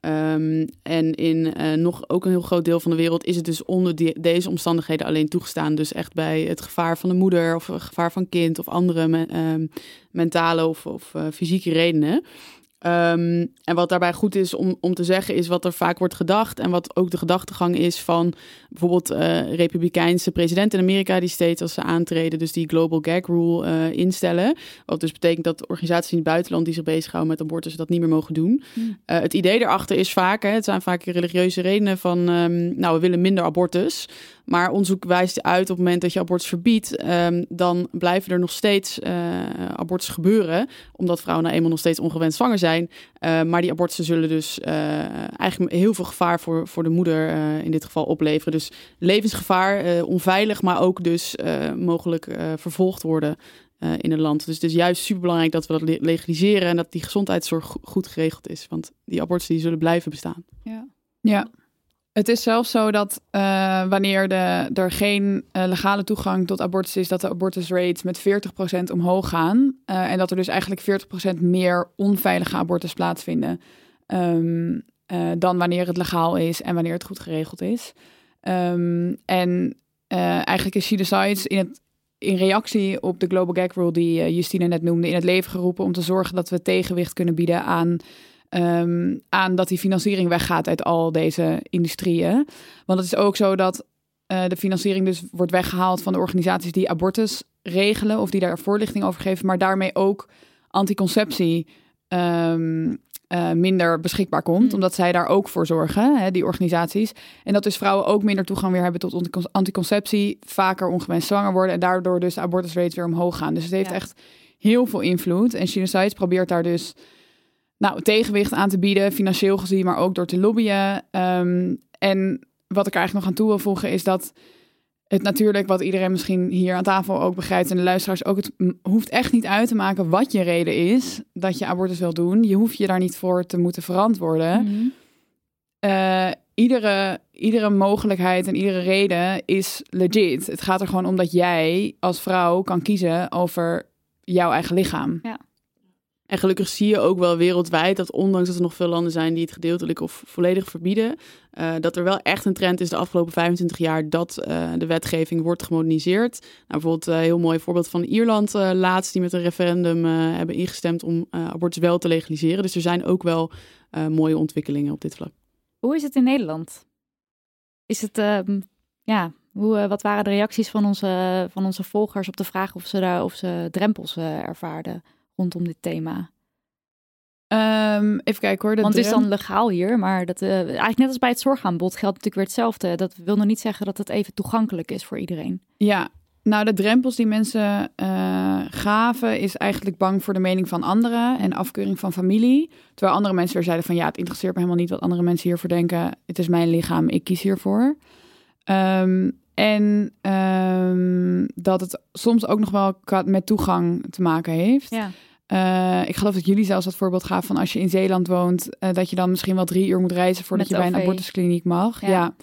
En in nog ook een heel groot deel van de wereld is het dus onder deze omstandigheden alleen toegestaan. Dus echt bij het gevaar van de moeder of het gevaar van kind of andere mentale of fysieke redenen. En wat daarbij goed is om te zeggen is wat er vaak wordt gedacht en wat ook de gedachtegang is van bijvoorbeeld republikeinse presidenten in Amerika die steeds als ze aantreden dus die Global Gag Rule instellen. Wat dus betekent dat organisaties in het buitenland die zich bezighouden met abortus dat niet meer mogen doen. Het idee daarachter is vaak, het zijn vaak religieuze redenen van we willen minder abortus. Maar onderzoek wijst uit op het moment dat je abortus verbiedt, dan blijven er nog steeds abortus gebeuren. Omdat vrouwen nou eenmaal nog steeds ongewenst zwanger zijn. Maar die abortussen zullen dus eigenlijk heel veel gevaar voor de moeder in dit geval opleveren. Dus levensgevaar, onveilig, maar ook dus mogelijk vervolgd worden in het land. Dus het is juist superbelangrijk dat we dat legaliseren en dat die gezondheidszorg goed geregeld is. Want die abortussen die zullen blijven bestaan. Ja. Het is zelfs zo dat wanneer er geen legale toegang tot abortus is, dat de abortusrates met 40% omhoog gaan. En dat er dus eigenlijk 40% meer onveilige abortus plaatsvinden dan wanneer het legaal is en wanneer het goed geregeld is. Eigenlijk is She Decides in reactie op de Global Gag Rule die Justine net noemde in het leven geroepen om te zorgen dat we tegenwicht kunnen bieden aan dat die financiering weggaat uit al deze industrieën. Want het is ook zo dat de financiering dus wordt weggehaald van de organisaties die abortus regelen of die daar voorlichting over geven, maar daarmee ook anticonceptie minder beschikbaar komt, omdat zij daar ook voor zorgen, die organisaties. En dat dus vrouwen ook minder toegang weer hebben tot anticonceptie, vaker ongewenst zwanger worden en daardoor dus de abortusrates weer omhoog gaan. Dus het heeft echt heel veel invloed. En She Decides probeert daar dus tegenwicht aan te bieden, financieel gezien, maar ook door te lobbyen. En wat ik er eigenlijk nog aan toe wil voegen is dat het natuurlijk, wat iedereen misschien hier aan tafel ook begrijpt en de luisteraars ook, het hoeft echt niet uit te maken wat je reden is dat je abortus wil doen. Je hoeft je daar niet voor te moeten verantwoorden. Mm-hmm. Iedere mogelijkheid en iedere reden is legit. Het gaat er gewoon om dat jij als vrouw kan kiezen over jouw eigen lichaam. Ja. En gelukkig zie je ook wel wereldwijd dat ondanks dat er nog veel landen zijn die het gedeeltelijk of volledig verbieden, dat er wel echt een trend is de afgelopen 25 jaar dat de wetgeving wordt gemoderniseerd. Nou, bijvoorbeeld een heel mooi voorbeeld van Ierland laatst, die met een referendum hebben ingestemd om abortus wel te legaliseren. Dus er zijn ook wel mooie ontwikkelingen op dit vlak. Hoe is het in Nederland? Is het, wat waren de reacties van onze volgers op de vraag of ze drempels ervaarden rondom dit thema? Even kijken hoor. Want het is dan legaal hier, maar dat eigenlijk net als bij het zorgaanbod geldt natuurlijk weer hetzelfde. Dat wil nog niet zeggen dat het even toegankelijk is voor iedereen. Ja, nou de drempels die mensen gaven is eigenlijk bang voor de mening van anderen en afkeuring van familie. Terwijl andere mensen weer zeiden van het interesseert me helemaal niet wat andere mensen hiervoor denken. Het is mijn lichaam, ik kies hiervoor. Dat het soms ook nog wel met toegang te maken heeft. Ja. Ik geloof dat jullie zelfs dat voorbeeld gaven van als je in Zeeland woont, dat je dan misschien wel 3 uur moet reizen voordat je bij een abortuskliniek mag. Ja.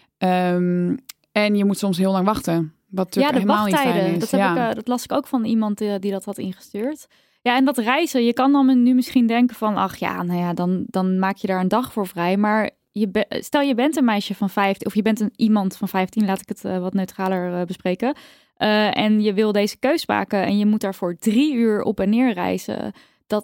En je moet soms heel lang wachten. Wat natuurlijk helemaal niet fijn is. Dat las ik ook van iemand die dat had ingestuurd. Ja, en dat reizen, je kan dan nu misschien denken van, dan maak je daar een dag voor vrij. Maar stel je bent een meisje van 15 of je bent iemand van 15, laat ik het wat neutraler bespreken. En je wil deze keus maken en je moet daarvoor 3 uur op en neer reizen.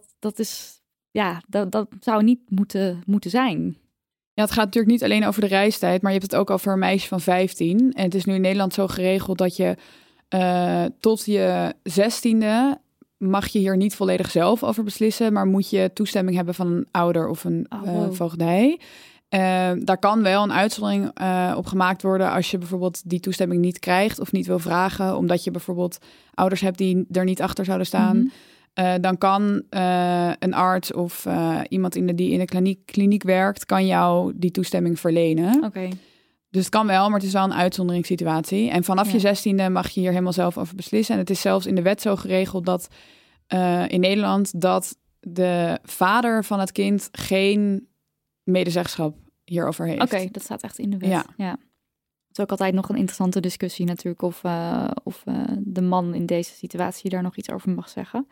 Dat zou niet moeten zijn. Ja, het gaat natuurlijk niet alleen over de reistijd, maar je hebt het ook over een meisje van 15. En het is nu in Nederland zo geregeld dat je tot je 16e mag je hier niet volledig zelf over beslissen, maar moet je toestemming hebben van een ouder of een voogdij. Daar kan wel een uitzondering op gemaakt worden als je bijvoorbeeld die toestemming niet krijgt of niet wil vragen, omdat je bijvoorbeeld ouders hebt die er niet achter zouden staan. Dan kan een arts of iemand die in de kliniek werkt, kan jou die toestemming verlenen. Oké. Dus het kan wel, maar het is wel een uitzonderingssituatie. En vanaf je 16e mag je hier helemaal zelf over beslissen. En het is zelfs in de wet zo geregeld dat in Nederland dat de vader van het kind geen medezeggenschap hierover heeft. Oké, dat staat echt in de wet. Ja. Het is ook altijd nog een interessante discussie natuurlijk of de man in deze situatie daar nog iets over mag zeggen.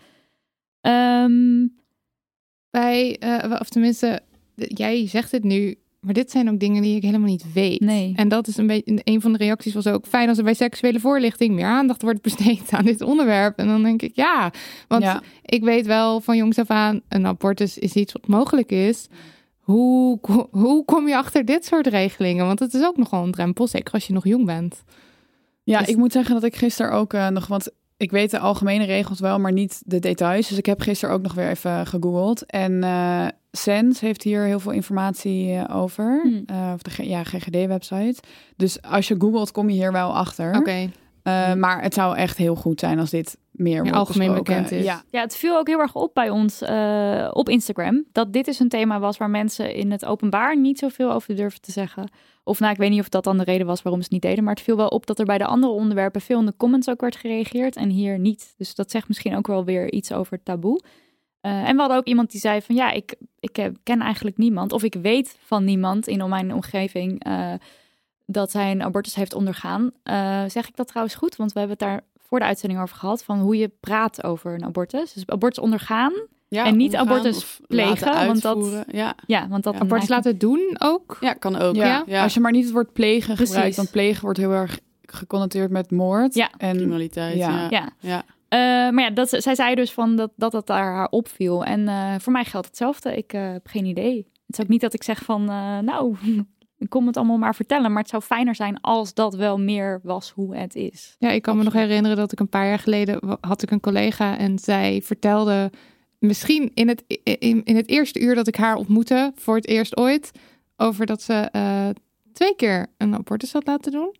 Of tenminste, jij zegt het nu, maar dit zijn ook dingen die ik helemaal niet weet. Nee. En dat is een van de reacties was ook fijn als er bij seksuele voorlichting meer aandacht wordt besteed aan dit onderwerp. En dan denk ik, ik weet wel van jongs af aan, een abortus is iets wat mogelijk is. Hoe kom je achter dit soort regelingen? Want het is ook nogal een drempel, zeker als je nog jong bent. Ja, dus ik moet zeggen dat ik gisteren ook nog, want ik weet de algemene regels wel, maar niet de details. Dus ik heb gisteren ook nog weer even gegoogeld. En SENS heeft hier heel veel informatie over. Of de GGD-website. Dus als je googelt, kom je hier wel achter. Oké. Maar het zou echt heel goed zijn als dit meer algemeen bekend is. Ja, het viel ook heel erg op bij ons op Instagram. Dat dit dus een thema was waar mensen in het openbaar niet zoveel over durven te zeggen. Of ik weet niet of dat dan de reden was waarom ze het niet deden. Maar het viel wel op dat er bij de andere onderwerpen veel in de comments ook werd gereageerd. En hier niet. Dus dat zegt misschien ook wel weer iets over taboe. En we hadden ook iemand die zei van ik ken eigenlijk niemand. Of ik weet van niemand in mijn omgeving dat hij een abortus heeft ondergaan. Zeg ik dat trouwens goed? Want we hebben het daar voor de uitzending over gehad. Van hoe je praat over een abortus. Dus abortus ondergaan. Ja, en niet abortus plegen. Want dat abortus laten doen ook. Ja, kan ook. Ja. Als je maar niet het woord plegen gebruikt. Want plegen wordt heel erg geconnoteerd met moord. En criminaliteit. Maar zij zei dus van dat het haar opviel. En voor mij geldt hetzelfde. Ik heb geen idee. Het is ook niet dat ik zeg van ik kom het allemaal maar vertellen. Maar het zou fijner zijn als dat wel meer was hoe het is. Ja, ik kan me nog herinneren dat ik een paar jaar geleden had ik een collega en zij vertelde misschien in het eerste uur dat ik haar ontmoette voor het eerst ooit over dat ze 2 keer een abortus had laten doen.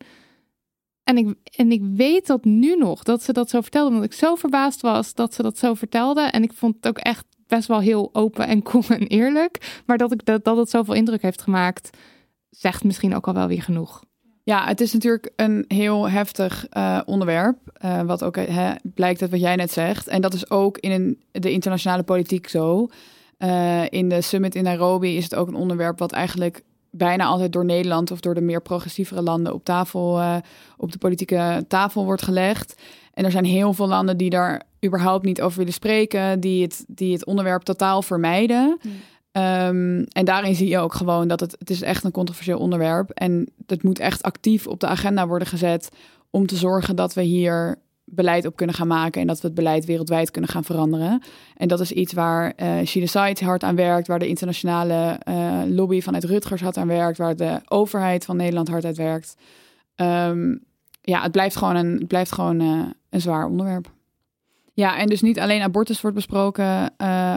En ik weet dat nu nog, dat ze dat zo vertelde, omdat ik zo verbaasd was dat ze dat zo vertelde. En ik vond het ook echt best wel heel open en cool en eerlijk. Maar dat het zoveel indruk heeft gemaakt, zegt misschien ook al wel weer genoeg. Ja, het is natuurlijk een heel heftig onderwerp. Wat ook blijkt uit wat jij net zegt. En dat is ook in de internationale politiek zo. In de summit in Nairobi is het ook een onderwerp wat eigenlijk bijna altijd door Nederland of door de meer progressievere landen op de politieke tafel wordt gelegd. En er zijn heel veel landen die daar überhaupt niet over willen spreken, die het onderwerp totaal vermijden. En daarin zie je ook gewoon dat het is echt een controversieel onderwerp. En het moet echt actief op de agenda worden gezet om te zorgen dat we hier beleid op kunnen gaan maken en dat we het beleid wereldwijd kunnen gaan veranderen. En dat is iets waar She Decides hard aan werkt, waar de internationale lobby vanuit Rutgers hard aan werkt, waar de overheid van Nederland hard uit werkt. Het blijft gewoon een zwaar onderwerp. Ja, en dus niet alleen abortus wordt besproken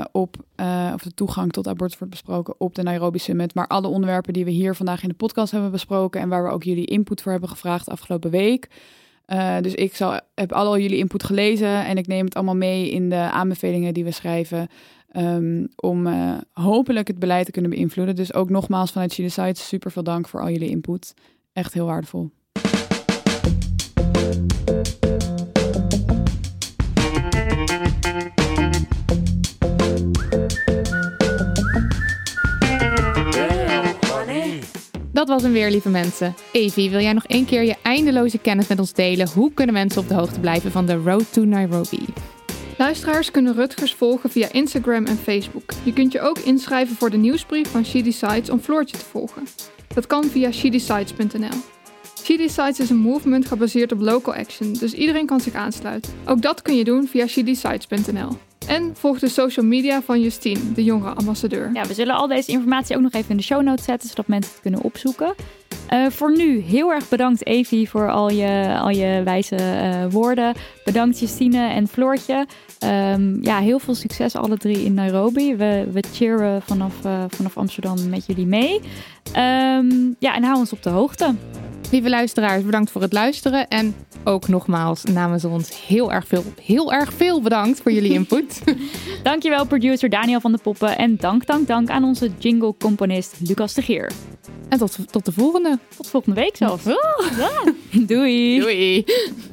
of de toegang tot abortus wordt besproken op de Nairobi Summit, maar alle onderwerpen die we hier vandaag in de podcast hebben besproken en waar we ook jullie input voor hebben gevraagd afgelopen week. Dus ik heb al jullie input gelezen en ik neem het allemaal mee in de aanbevelingen die we schrijven om hopelijk het beleid te kunnen beïnvloeden. Dus ook nogmaals vanuit She Decides super veel dank voor al jullie input. Echt heel waardevol. Dat was hem weer, lieve mensen. Evie, wil jij nog 1 keer je eindeloze kennis met ons delen? Hoe kunnen mensen op de hoogte blijven van de Road to Nairobi? Luisteraars kunnen Rutgers volgen via Instagram en Facebook. Je kunt je ook inschrijven voor de nieuwsbrief van She Decides om Floortje te volgen. Dat kan via shedecides.nl. She Decides is een movement gebaseerd op local action, dus iedereen kan zich aansluiten. Ook dat kun je doen via shedecides.nl. En volg de social media van Justine, de jongere ambassadeur. Ja, we zullen al deze informatie ook nog even in de show notes zetten, zodat mensen het kunnen opzoeken. Voor nu heel erg bedankt Evie voor al je wijze woorden. Bedankt Justine en Floortje. Heel veel succes alle 3 in Nairobi. We cheeren vanaf Amsterdam met jullie mee. En hou ons op de hoogte. Lieve luisteraars, bedankt voor het luisteren. En ook nogmaals namens ons heel erg veel bedankt voor jullie input. Dankjewel producer Daniel van de Poppen. En dank aan onze jingle-componist Lucas de Geer. En tot de volgende. Tot volgende week zelfs. Doei. Doei.